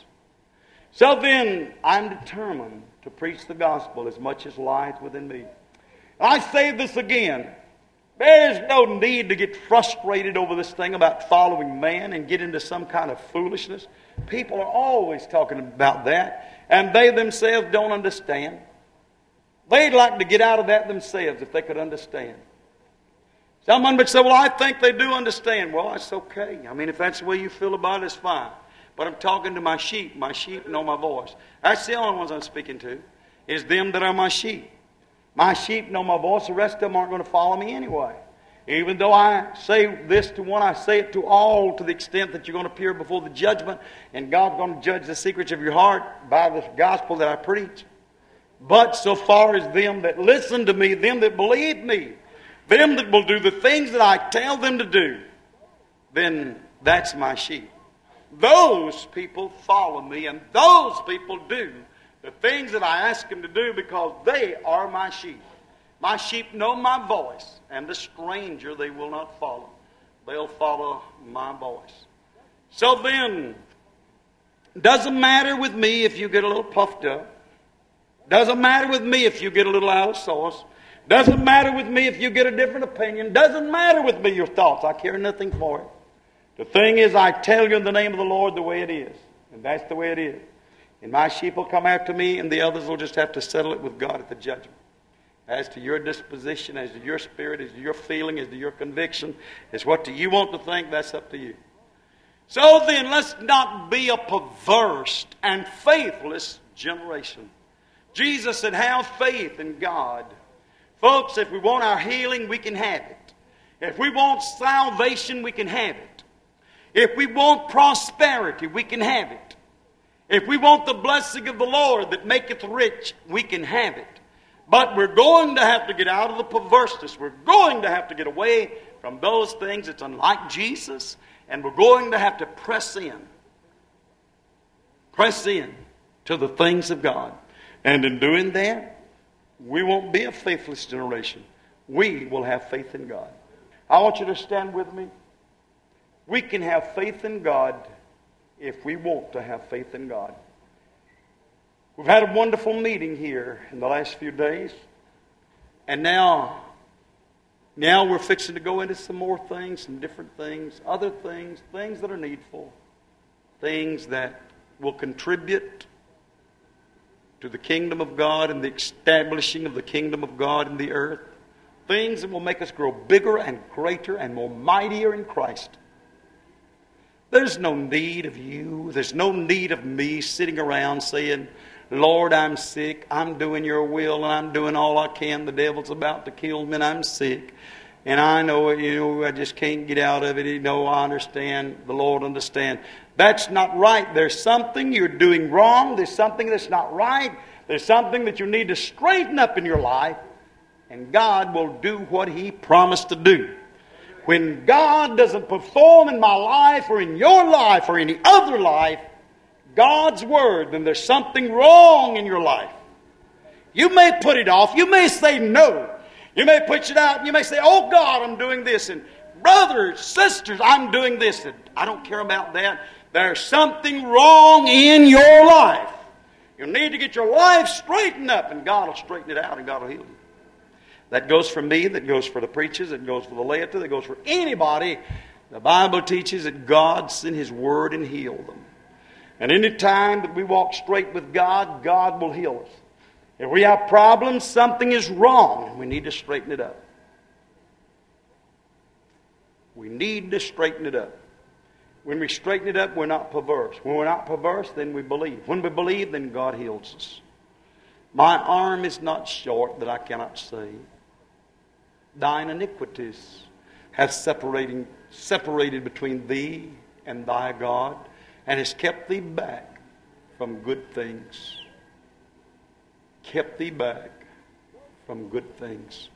So then, I'm determined to preach the gospel as much as lies within me. I say this again. There's no need to get frustrated over this thing about following man and get into some kind of foolishness. People are always talking about that, and they themselves don't understand. They'd like to get out of that themselves if they could understand. Someone would say, well, I think they do understand. Well, that's okay. I mean, if that's the way you feel about it, it's fine. But I'm talking to my sheep. My sheep know my voice. That's the only ones I'm speaking to, is them that are my sheep. My sheep know my voice. The rest of them aren't going to follow me anyway. Even though I say this to one, I say it to all, to the extent that you're going to appear before the judgment, and God's going to judge the secrets of your heart by the gospel that I preach. But so far as them that listen to me, them that believe me, them that will do the things that I tell them to do, then that's my sheep. Those people follow me, and those people do the things that I ask them to do because they are my sheep. My sheep know my voice, and the stranger they will not follow. They'll follow my voice. So then, doesn't matter with me if you get a little puffed up. Doesn't matter with me if you get a little out of sorts. Doesn't matter with me if you get a different opinion. Doesn't matter with me your thoughts. I care nothing for it. The thing is, I tell you in the name of the Lord the way it is. And that's the way it is. And my sheep will come after me, and the others will just have to settle it with God at the judgment. As to your disposition, as to your spirit, as to your feeling, as to your conviction, as what do you want to think, that's up to you. So then, let's not be a perverse and faithless generation. Jesus said, have faith in God. Folks, if we want our healing, we can have it. If we want salvation, we can have it. If we want prosperity, we can have it. If we want the blessing of the Lord that maketh rich, we can have it. But we're going to have to get out of the perverseness. We're going to have to get away from those things that's unlike Jesus. And we're going to have to press in. Press in to the things of God. And in doing that, we won't be a faithless generation. We will have faith in God. I want you to stand with me. We can have faith in God if we want to have faith in God. We've had a wonderful meeting here in the last few days. And now, now we're fixing to go into some more things, some different things, other things, things that are needful, things that will contribute to the kingdom of God and the establishing of the kingdom of God in the earth. Things that will make us grow bigger and greater and more mightier in Christ. There's no need of you. There's no need of me sitting around saying, Lord, I'm sick. I'm doing your will and I'm doing all I can. The devil's about to kill me and I'm sick. And I know it, you know, I just can't get out of it. You know, I understand. The Lord understands. That's not right. There's something you're doing wrong. There's something that's not right. There's something that you need to straighten up in your life. And God will do what He promised to do. When God doesn't perform in my life or in your life or any other life, God's Word, then there's something wrong in your life. You may put it off. You may say no. You may push it out. You may say, oh God, I'm doing this. And brothers, sisters, I'm doing this. And I don't care about that. There's something wrong in your life. You need to get your life straightened up, and God will straighten it out and God will heal you. That goes for me, that goes for the preachers, that goes for the laity, that goes for anybody. The Bible teaches that God sent His Word and healed them. And any time that we walk straight with God, God will heal us. If we have problems, something is wrong, and we need to straighten it up. We need to straighten it up. When we straighten it up, we're not perverse. When we're not perverse, then we believe. When we believe, then God heals us. My arm is not short that I cannot save. Thine iniquities have separating, separated between thee and thy God, and has kept thee back from good things. Kept thee back from good things.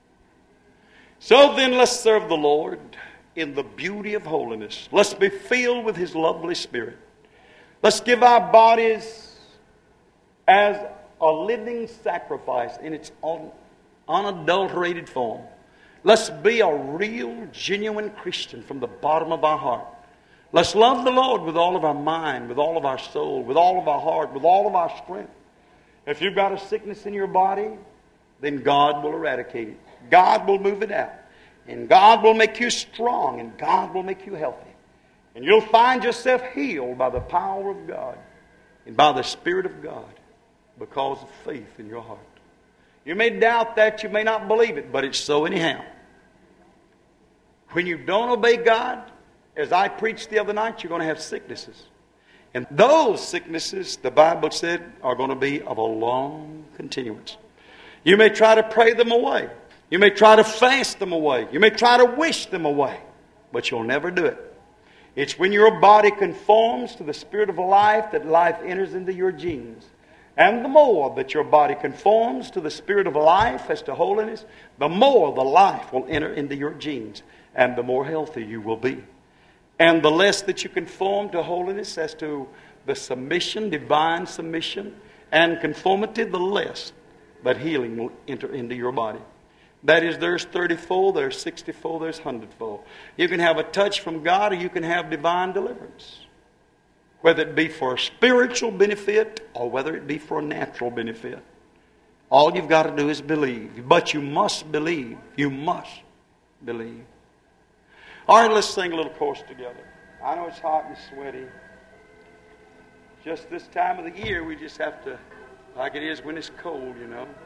So then let's serve the Lord in the beauty of holiness. Let's be filled with His lovely Spirit. Let's give our bodies as a living sacrifice in its un- unadulterated form. Let's be a real, genuine Christian from the bottom of our heart. Let's love the Lord with all of our mind, with all of our soul, with all of our heart, with all of our strength. If you've got a sickness in your body, then God will eradicate it. God will move it out. And God will make you strong, and God will make you healthy. And you'll find yourself healed by the power of God and by the Spirit of God because of faith in your heart. You may doubt that, you may not believe it, but it's so anyhow. When you don't obey God, as I preached the other night, you're going to have sicknesses. And those sicknesses, the Bible said, are going to be of a long continuance. You may try to pray them away. You may try to fast them away. You may try to wish them away. But you'll never do it. It's when your body conforms to the Spirit of life that life enters into your genes. And the more that your body conforms to the Spirit of life as to holiness, the more the life will enter into your genes. And the more healthy you will be. And the less that you conform to holiness as to the submission, divine submission, and conformity, the less that healing will enter into your body. That is, there's thirty-fold, there's sixty-fold, there's one hundred-fold. You can have a touch from God, or you can have divine deliverance. Whether it be for a spiritual benefit, or whether it be for a natural benefit. All you've got to do is believe. But you must believe. You must believe. All right, let's sing a little chorus together. I know it's hot and sweaty. Just this time of the year, we just have to, like it is when it's cold, you know.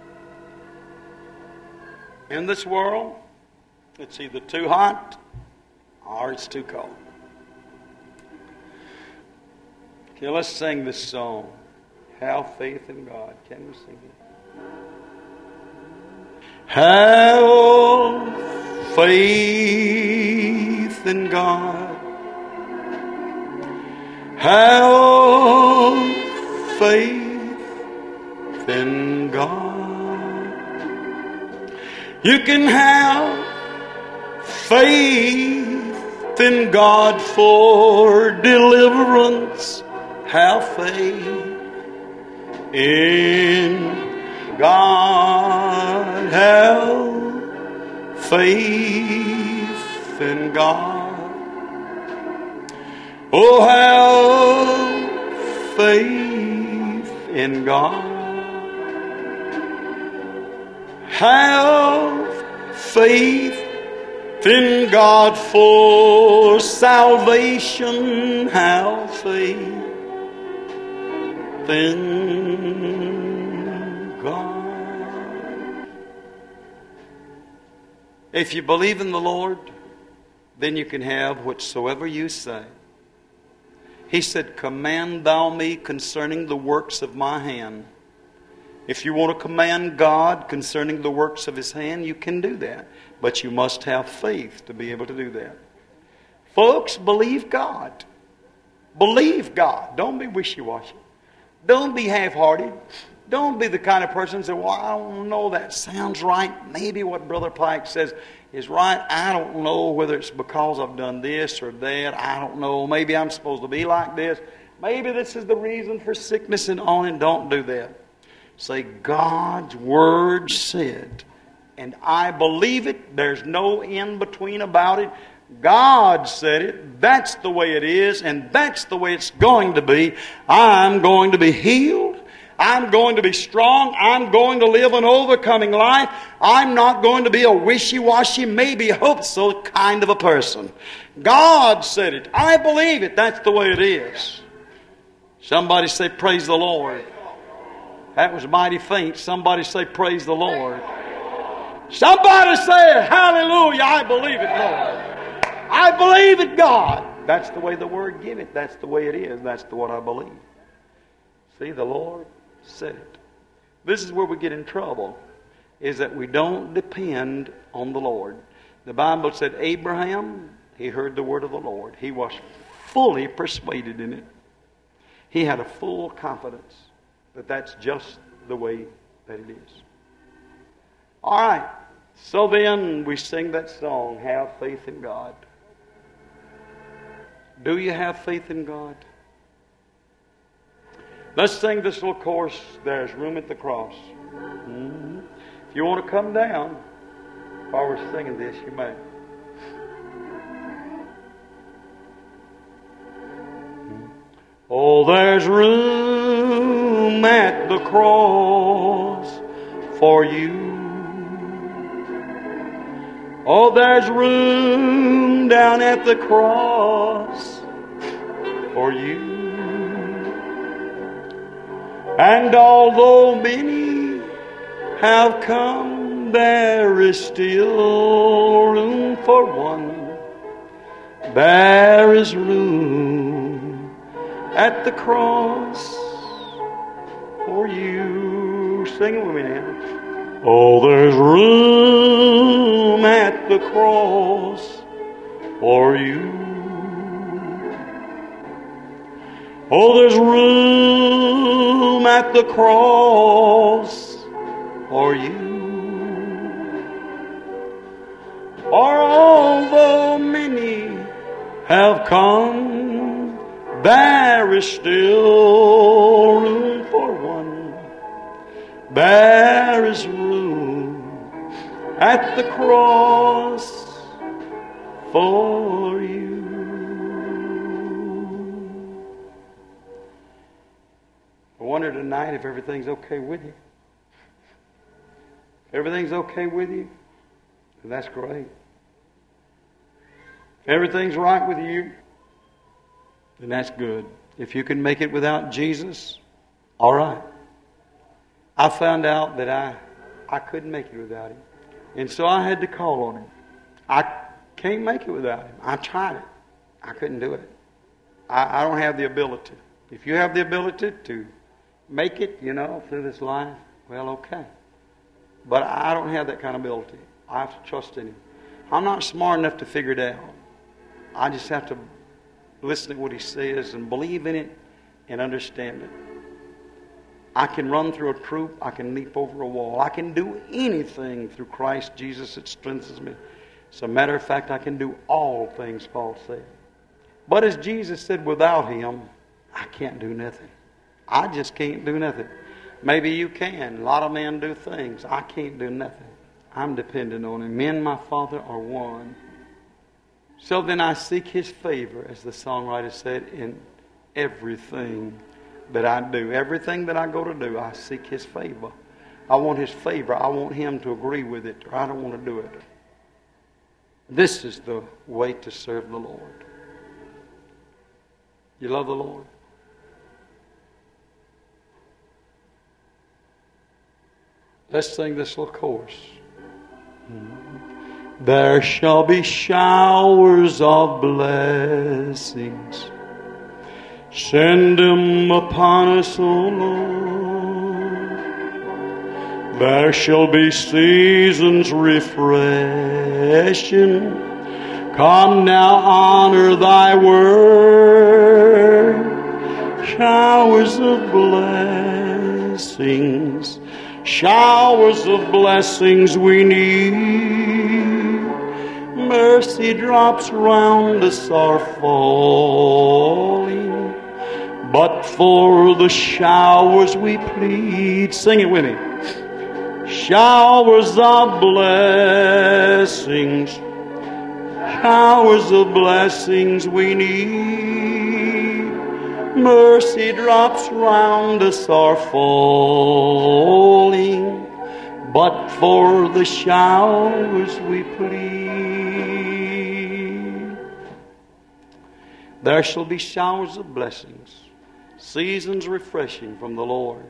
In this world, it's either too hot or it's too cold. Okay, let's sing this song. Have faith in God. Can we sing it? Have faith in God. Have faith in God. You can have faith in God for deliverance. Have faith in God. Have faith in God. Oh, have faith in God. Have faith in God for salvation. Have faith in God. If you believe in the Lord, then you can have whatsoever you say. He said, command thou me concerning the works of my hand. If you want to command God concerning the works of His hand, you can do that. But you must have faith to be able to do that. Folks, believe God. Believe God. Don't be wishy-washy. Don't be half-hearted. Don't be the kind of person that says, well, I don't know, that sounds right. Maybe what Brother Pike says is right. I don't know whether it's because I've done this or that. I don't know. Maybe I'm supposed to be like this. Maybe this is the reason for sickness and on, and don't do that. Say, God's Word said, and I believe it. There's no in between about it. God said it. That's the way it is, and that's the way it's going to be. I'm going to be healed. I'm going to be strong. I'm going to live an overcoming life. I'm not going to be a wishy-washy, maybe hope-so kind of a person. God said it. I believe it. That's the way it is. Somebody say, praise the Lord. That was mighty faint. Somebody say, praise the Lord. Somebody say, hallelujah, I believe it, Lord. I believe it, God. That's the way the Word give it. That's the way it is. That's the what I believe. See, the Lord said it. This is where we get in trouble, is that we don't depend on the Lord. The Bible said Abraham, he heard the word of the Lord. He was fully persuaded in it. He had a full confidence that that's just the way that it is. All right. So then we sing that song, Have Faith in God. Do you have faith in God? Let's sing this little chorus, There's Room at the Cross. Mm-hmm. If you want to come down while we're singing this, you may. Oh, there's room at the cross for you. Oh, there's room down at the cross for you. And although many have come, there is still room for one. There is room at the cross for you. Sing it with me now. Oh, there's room at the cross for you. Oh, there's room at the cross for you. For although many have come, there is still room for one. There is room at the cross for you. I wonder tonight if everything's okay with you. If everything's okay with you, then that's great. If everything's right with you, then that's good. If you can make it without Jesus, all right. I found out that I, I couldn't make it without Him. And so I had to call on Him. I can't make it without Him. I tried it. I couldn't do it. I, I don't have the ability. If you have the ability to make it, you know, through this life, well, okay. But I don't have that kind of ability. I have to trust in Him. I'm not smart enough to figure it out. I just have to listen to what He says and believe in it and understand it. I can run through a troop. I can leap over a wall. I can do anything through Christ Jesus that strengthens me. As a matter of fact, I can do all things, Paul said. But as Jesus said, without Him, I can't do nothing. I just can't do nothing. Maybe you can. A lot of men do things. I can't do nothing. I'm dependent on Him. Me and my Father are one. So then I seek His favor, as the songwriter said, in everything that I do. Everything that I go to do, I seek His favor. I want His favor. I want Him to agree with it, or I don't want to do it. This is the way to serve the Lord. You love the Lord? Let's sing this little chorus. There shall be showers of blessings. Send them upon us, O Lord. There shall be seasons refreshing. Come now, honor Thy word. Showers of blessings. Showers of blessings we need. Mercy drops round us are falling. But for the showers we plead. Sing it with me. Showers of blessings. Showers of blessings we need. Mercy drops round us are falling. But for the showers we plead. There shall be showers of blessings. Seasons refreshing from the Lord.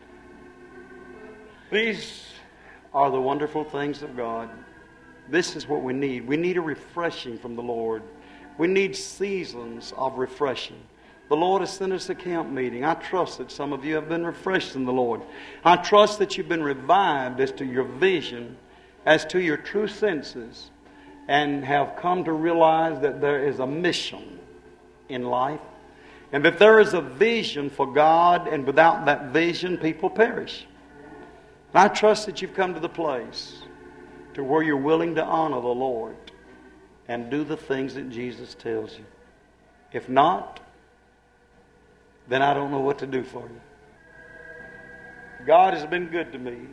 These are the wonderful things of God. This is what we need. We need a refreshing from the Lord. We need seasons of refreshing. The Lord has sent us a camp meeting. I trust that some of you have been refreshed in the Lord. I trust that you've been revived as to your vision, as to your true senses, and have come to realize that there is a mission in life, and that there is a vision for God, and without that vision, people perish. And I trust that you've come to the place to where you're willing to honor the Lord and do the things that Jesus tells you. If not, then I don't know what to do for you. God has been good to me.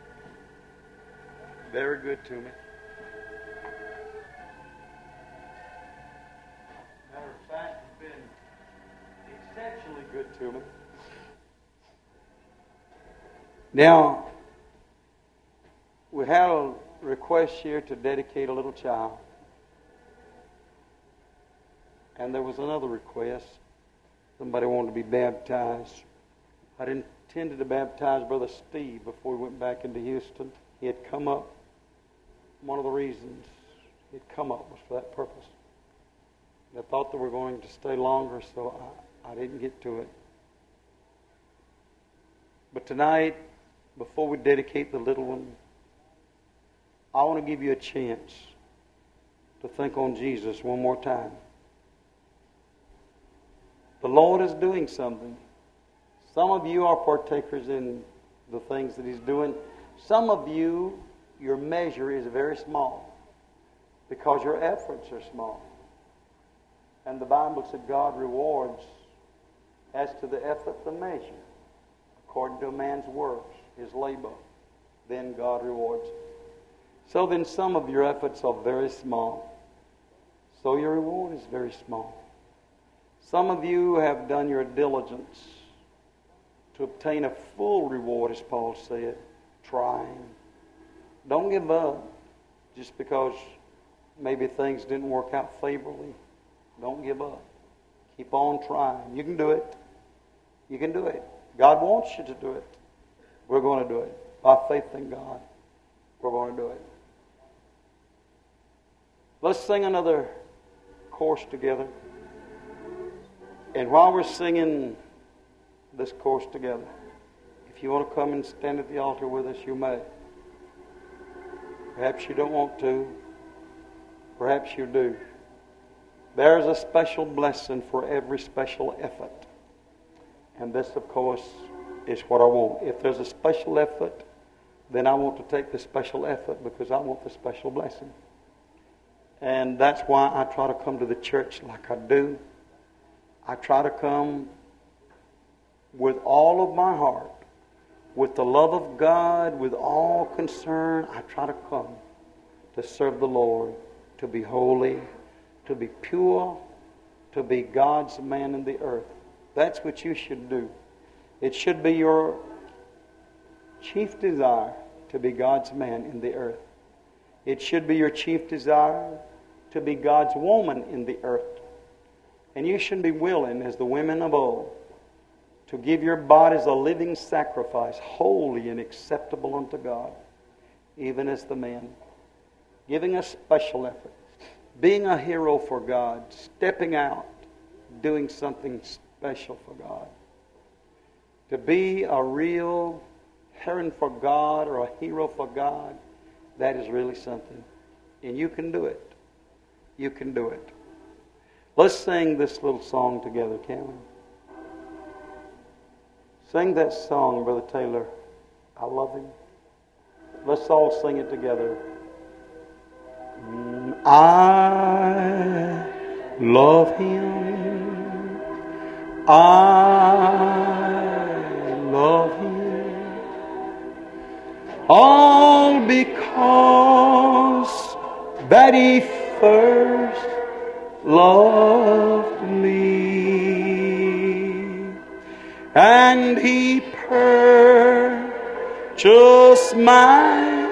Very good to me. Matter of fact, he's been exceptionally good to me. Now, we had a request here to dedicate a little child. And there was another request. Somebody wanted to be baptized. I intended to baptize Brother Steve before we went back into Houston. He had come up. One of the reasons he had come up was for that purpose. I thought they were going to stay longer, so I, I didn't get to it. But tonight, before we dedicate the little one, I want to give you a chance to think on Jesus one more time. The Lord is doing something. Some of you are partakers in the things that He's doing. Some of you, your measure is very small because your efforts are small. And the Bible said God rewards as to the effort, the measure, according to a man's works, his labor. Then God rewards. So then some of your efforts are very small. So your reward is very small. Some of you have done your diligence to obtain a full reward, as Paul said, trying. Don't give up just because maybe things didn't work out favorably. Don't give up. Keep on trying. You can do it. You can do it. God wants you to do it. We're going to do it. By faith in God, we're going to do it. Let's sing another chorus together. And while we're singing this chorus together, if you want to come and stand at the altar with us, you may. Perhaps you don't want to. Perhaps you do. There's a special blessing for every special effort. And this, of course, is what I want. If there's a special effort, then I want to take the special effort because I want the special blessing. And that's why I try to come to the church like I do. I try to come with all of my heart, with the love of God, with all concern. I try to come to serve the Lord, to be holy, to be pure, to be God's man in the earth. That's what you should do. It should be your chief desire to be God's man in the earth. It should be your chief desire to be God's woman in the earth. And you should be willing, as the women of old, to give your bodies a living sacrifice, holy and acceptable unto God, even as the men. Giving a special effort. Being a hero for God. Stepping out. Doing something special for God. To be a real heron for God or a hero for God, that is really something. And you can do it. You can do it. Let's sing this little song together, can we? Sing that song, Brother Taylor. I love Him. Let's all sing it together. I love Him. I love Him. All because that He first loved me, and He purchased my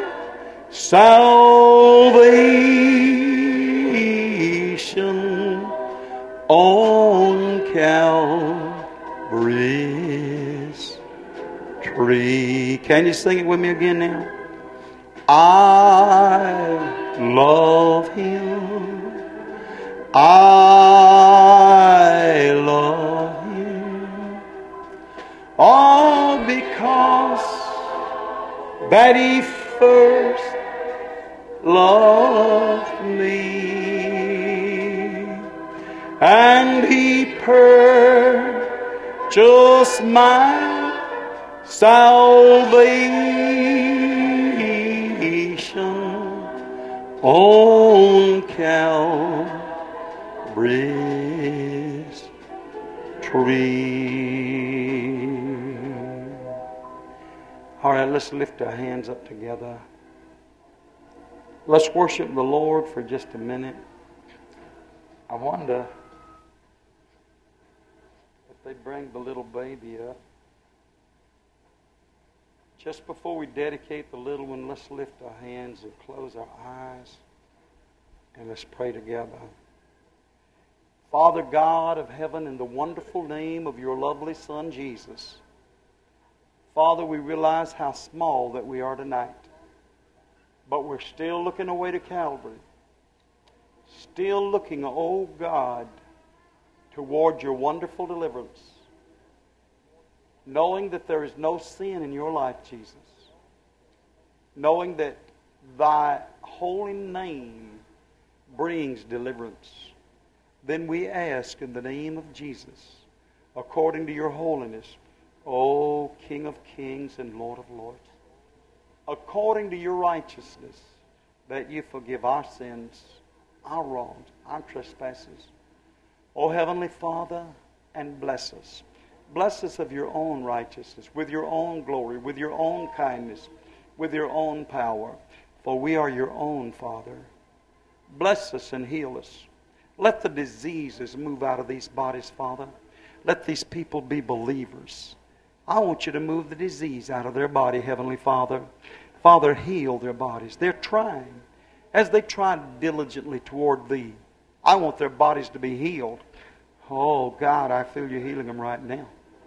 salvation on Calvary's tree. Can you sing it with me again now? I love Him. I love that He first loved me, and He purchased my salvation on Calvary's tree. All right, let's lift our hands up together. Let's worship the Lord for just a minute. I wonder if they bring the little baby up. Just before we dedicate the little one, let's lift our hands and close our eyes and let's pray together. Father God of heaven, in the wonderful name of your lovely Son, Jesus, Father, we realize how small that we are tonight. But we're still looking away to Calvary. Still looking, oh God, toward your wonderful deliverance. Knowing that there is no sin in your life, Jesus. Knowing that thy holy name brings deliverance. Then we ask in the name of Jesus, according to your holiness, O King of kings and Lord of lords, according to your righteousness, that you forgive our sins, our wrongs, our trespasses. O Heavenly Father, and bless us. Bless us of your own righteousness, with your own glory, with your own kindness, with your own power. For we are your own, Father. Bless us and heal us. Let the diseases move out of these bodies, Father. Let these people be believers. I want you to move the disease out of their body, Heavenly Father. Father, heal their bodies. They're trying. As they try diligently toward Thee, I want their bodies to be healed. Oh, God, I feel you healing them right now.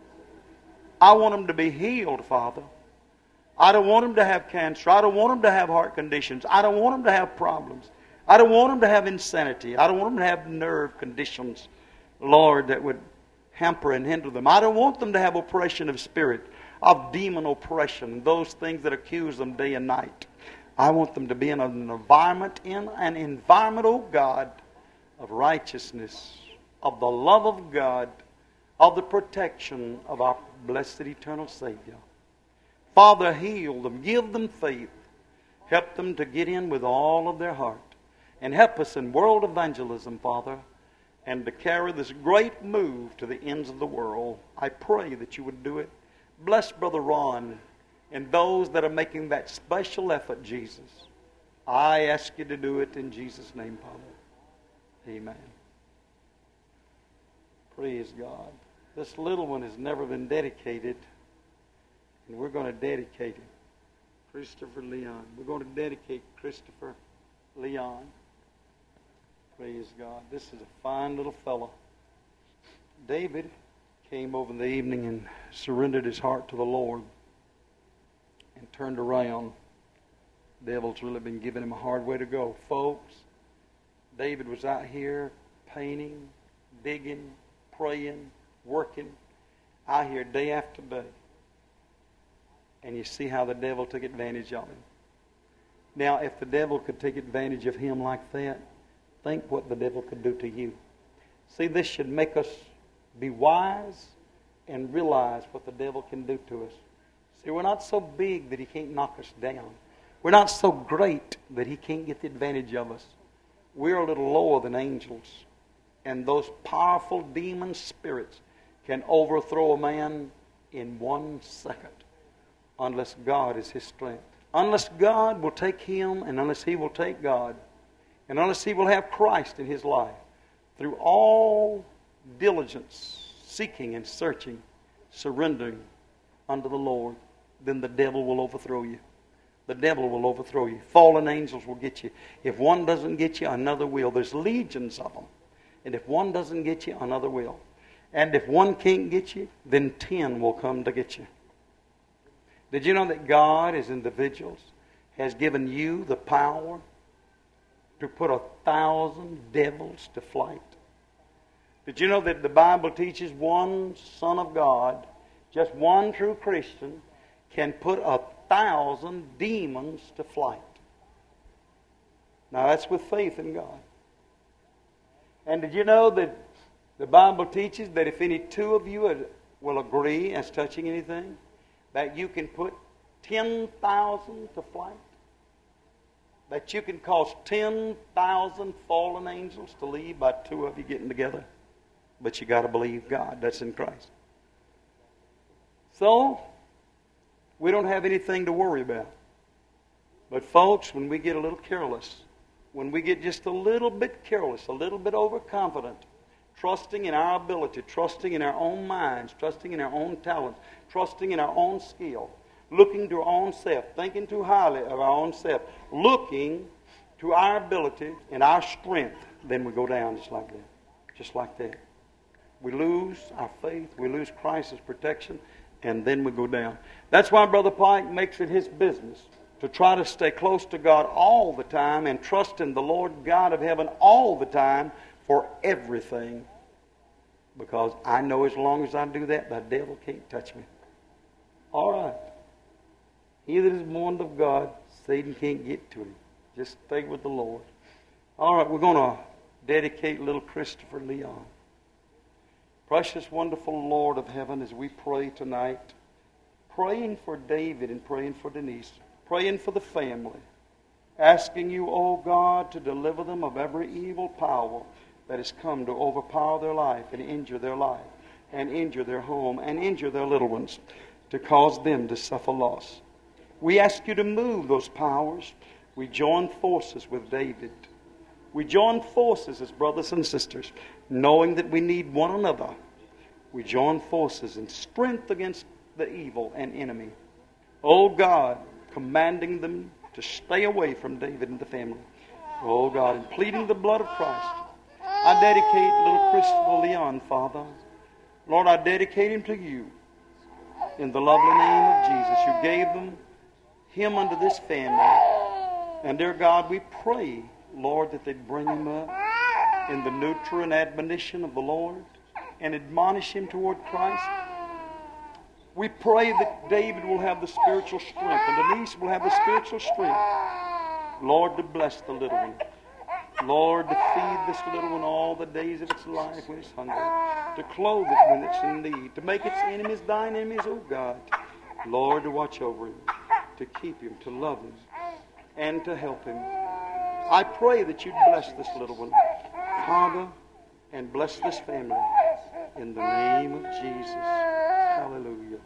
I want them to be healed, Father. I don't want them to have cancer. I don't want them to have heart conditions. I don't want them to have problems. I don't want them to have insanity. I don't want them to have nerve conditions, Lord, that would hamper and hinder them. I don't want them to have oppression of spirit, of demon oppression, those things that accuse them day and night. I want them to be in an environment, in an environment, oh God, of righteousness, of the love of God, of the protection of our blessed eternal Savior. Father, heal them, give them faith, help them to get in with all of their heart, and help us in world evangelism, Father, and to carry this great move to the ends of the world. I pray that you would do it. Bless Brother Ron and those that are making that special effort, Jesus. I ask you to do it in Jesus' name, Father. Amen. Praise God. This little one has never been dedicated, and we're going to dedicate him. Christopher Leon. We're going to dedicate Christopher Leon. Praise God. This is a fine little fellow. David came over in the evening and surrendered his heart to the Lord and turned around. The devil's really been giving him a hard way to go. Folks, David was out here painting, digging, praying, working, out here day after day. And you see how the devil took advantage of him. Now, if the devil could take advantage of him like that, think what the devil could do to you. See, this should make us be wise and realize what the devil can do to us. See, we're not so big that he can't knock us down. We're not so great that he can't get the advantage of us. We're a little lower than angels. And those powerful demon spirits can overthrow a man in one second unless God is his strength. Unless God will take him, and unless he will take God, and unless he will have Christ in his life, through all diligence, seeking and searching, surrendering unto the Lord, then the devil will overthrow you. The devil will overthrow you. Fallen angels will get you. If one doesn't get you, another will. There's legions of them. And if one doesn't get you, another will. And if one can't get you, then ten will come to get you. Did you know that God, as individuals, has given you the power to put a thousand devils to flight? Did you know that the Bible teaches one Son of God, just one true Christian, can put a thousand demons to flight. Now that's with faith in God. And did you know that the Bible teaches that if any two of you will agree as touching anything, that you can put ten thousand to flight? That you can cause ten thousand fallen angels to leave by two of you getting together? But you got to believe God. That's in Christ. So, we don't have anything to worry about. But folks, when we get a little careless, when we get just a little bit careless, a little bit overconfident, trusting in our ability, trusting in our own minds, trusting in our own talents, trusting in our own skill, looking to our own self, thinking too highly of our own self, looking to our ability and our strength, then we go down just like that. Just like that. We lose our faith, we lose Christ's protection, and then we go down. That's why Brother Pike makes it his business to try to stay close to God all the time and trust in the Lord God of heaven all the time for everything. Because I know as long as I do that, the devil can't touch me. All right. He that is born of God, Satan can't get to him. Just stay with the Lord. All right, we're going to dedicate little Christopher Leon. Precious, wonderful Lord of heaven, as we pray tonight, praying for David and praying for Denise, praying for the family, asking you, oh God, to deliver them of every evil power that has come to overpower their life and injure their life and injure their home and injure their little ones, to cause them to suffer loss. We ask you to move those powers. We join forces with David. We join forces as brothers and sisters, knowing that we need one another. We join forces in strength against the evil and enemy. Oh God, commanding them to stay away from David and the family. Oh God, and pleading the blood of Christ. I dedicate little Christopher Leon, Father. Lord, I dedicate him to you in the lovely name of Jesus. You gave them him unto this family. And dear God, we pray, Lord, that they'd bring him up in the nurture and admonition of the Lord and admonish him toward Christ. We pray that David will have the spiritual strength and Denise will have the spiritual strength, Lord, to bless the little one. Lord, to feed this little one all the days of its life when it's hungry, to clothe it when it's in need, to make its enemies thine enemies, oh God. Lord, to watch over him, to keep him, to love him, and to help him. I pray that you'd bless this little one, Father, and bless this family in the name of Jesus. Hallelujah.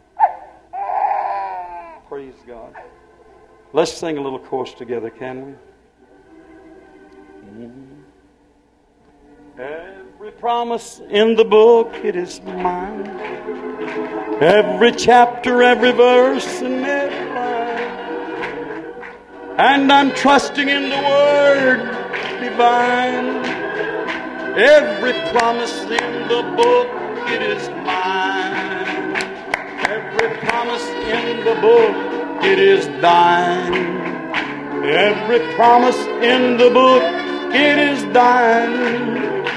Praise God. Let's sing a little chorus together, can we? Mm-hmm. Every promise in the book, it is mine. Every chapter, every verse, and every line. And I'm trusting in the Word divine. Every promise in the book, it is mine. Every promise in the book, it is thine. Every promise in the book, it is thine.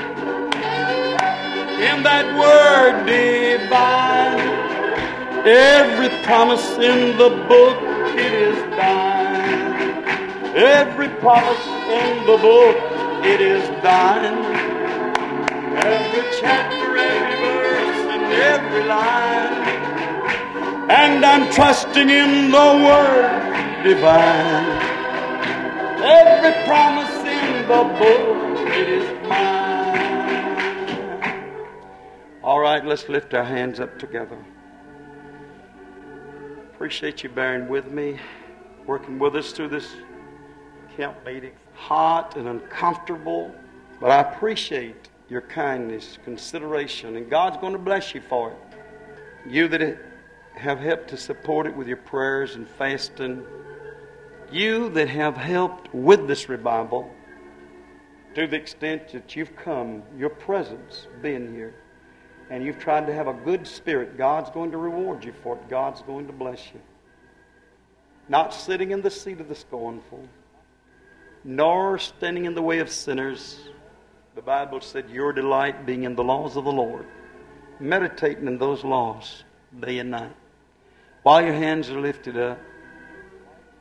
In that Word divine, every promise in the book, it is thine. Every promise in the book, it is thine. Every chapter, every verse, and every line. And I'm trusting in the Word divine. Every promise in the book, it is mine. All right, let's lift our hands up together. Appreciate you bearing with me, working with us through this camp meeting. Hot and uncomfortable, but I appreciate your kindness, consideration, and God's going to bless you for it. You that have helped to support it with your prayers and fasting, you that have helped with this revival, to the extent that you've come, your presence being here, and you've tried to have a good spirit, God's going to reward you for it. God's going to bless you. Not sitting in the seat of the scornful, nor standing in the way of sinners. The Bible said, your delight being in the laws of the Lord, meditating in those laws day and night. While your hands are lifted up,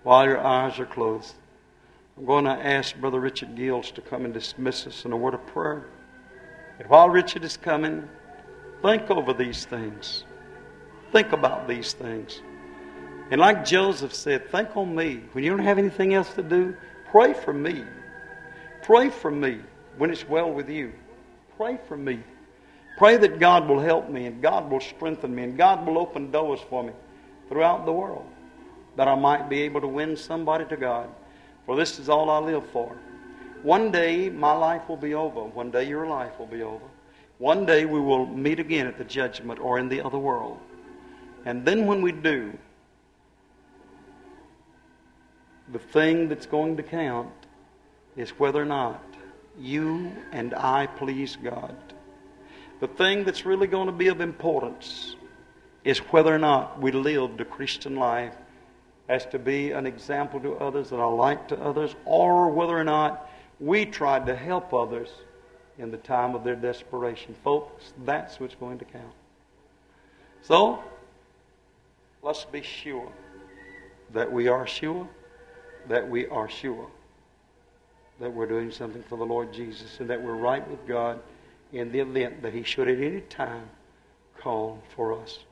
while your eyes are closed. I'm going to ask Brother Richard Gills to come and dismiss us in a word of prayer. And while Richard is coming, think over these things. Think about these things. And like Joseph said, think on me. When you don't have anything else to do, pray for me. Pray for me when it's well with you. Pray for me. Pray that God will help me and God will strengthen me and God will open doors for me throughout the world, that I might be able to win somebody to God. For this is all I live for. One day my life will be over. One day your life will be over. One day we will meet again at the judgment or in the other world. And then when we do, the thing that's going to count is whether or not you and I please God. The thing that's really going to be of importance is whether or not we lived a Christian life as to be an example to others and a light to others, or whether or not we tried to help others in the time of their desperation. Folks, that's what's going to count. So, let's be sure that we are sure, that we are sure that we're doing something for the Lord Jesus and that we're right with God in the event that He should at any time call for us.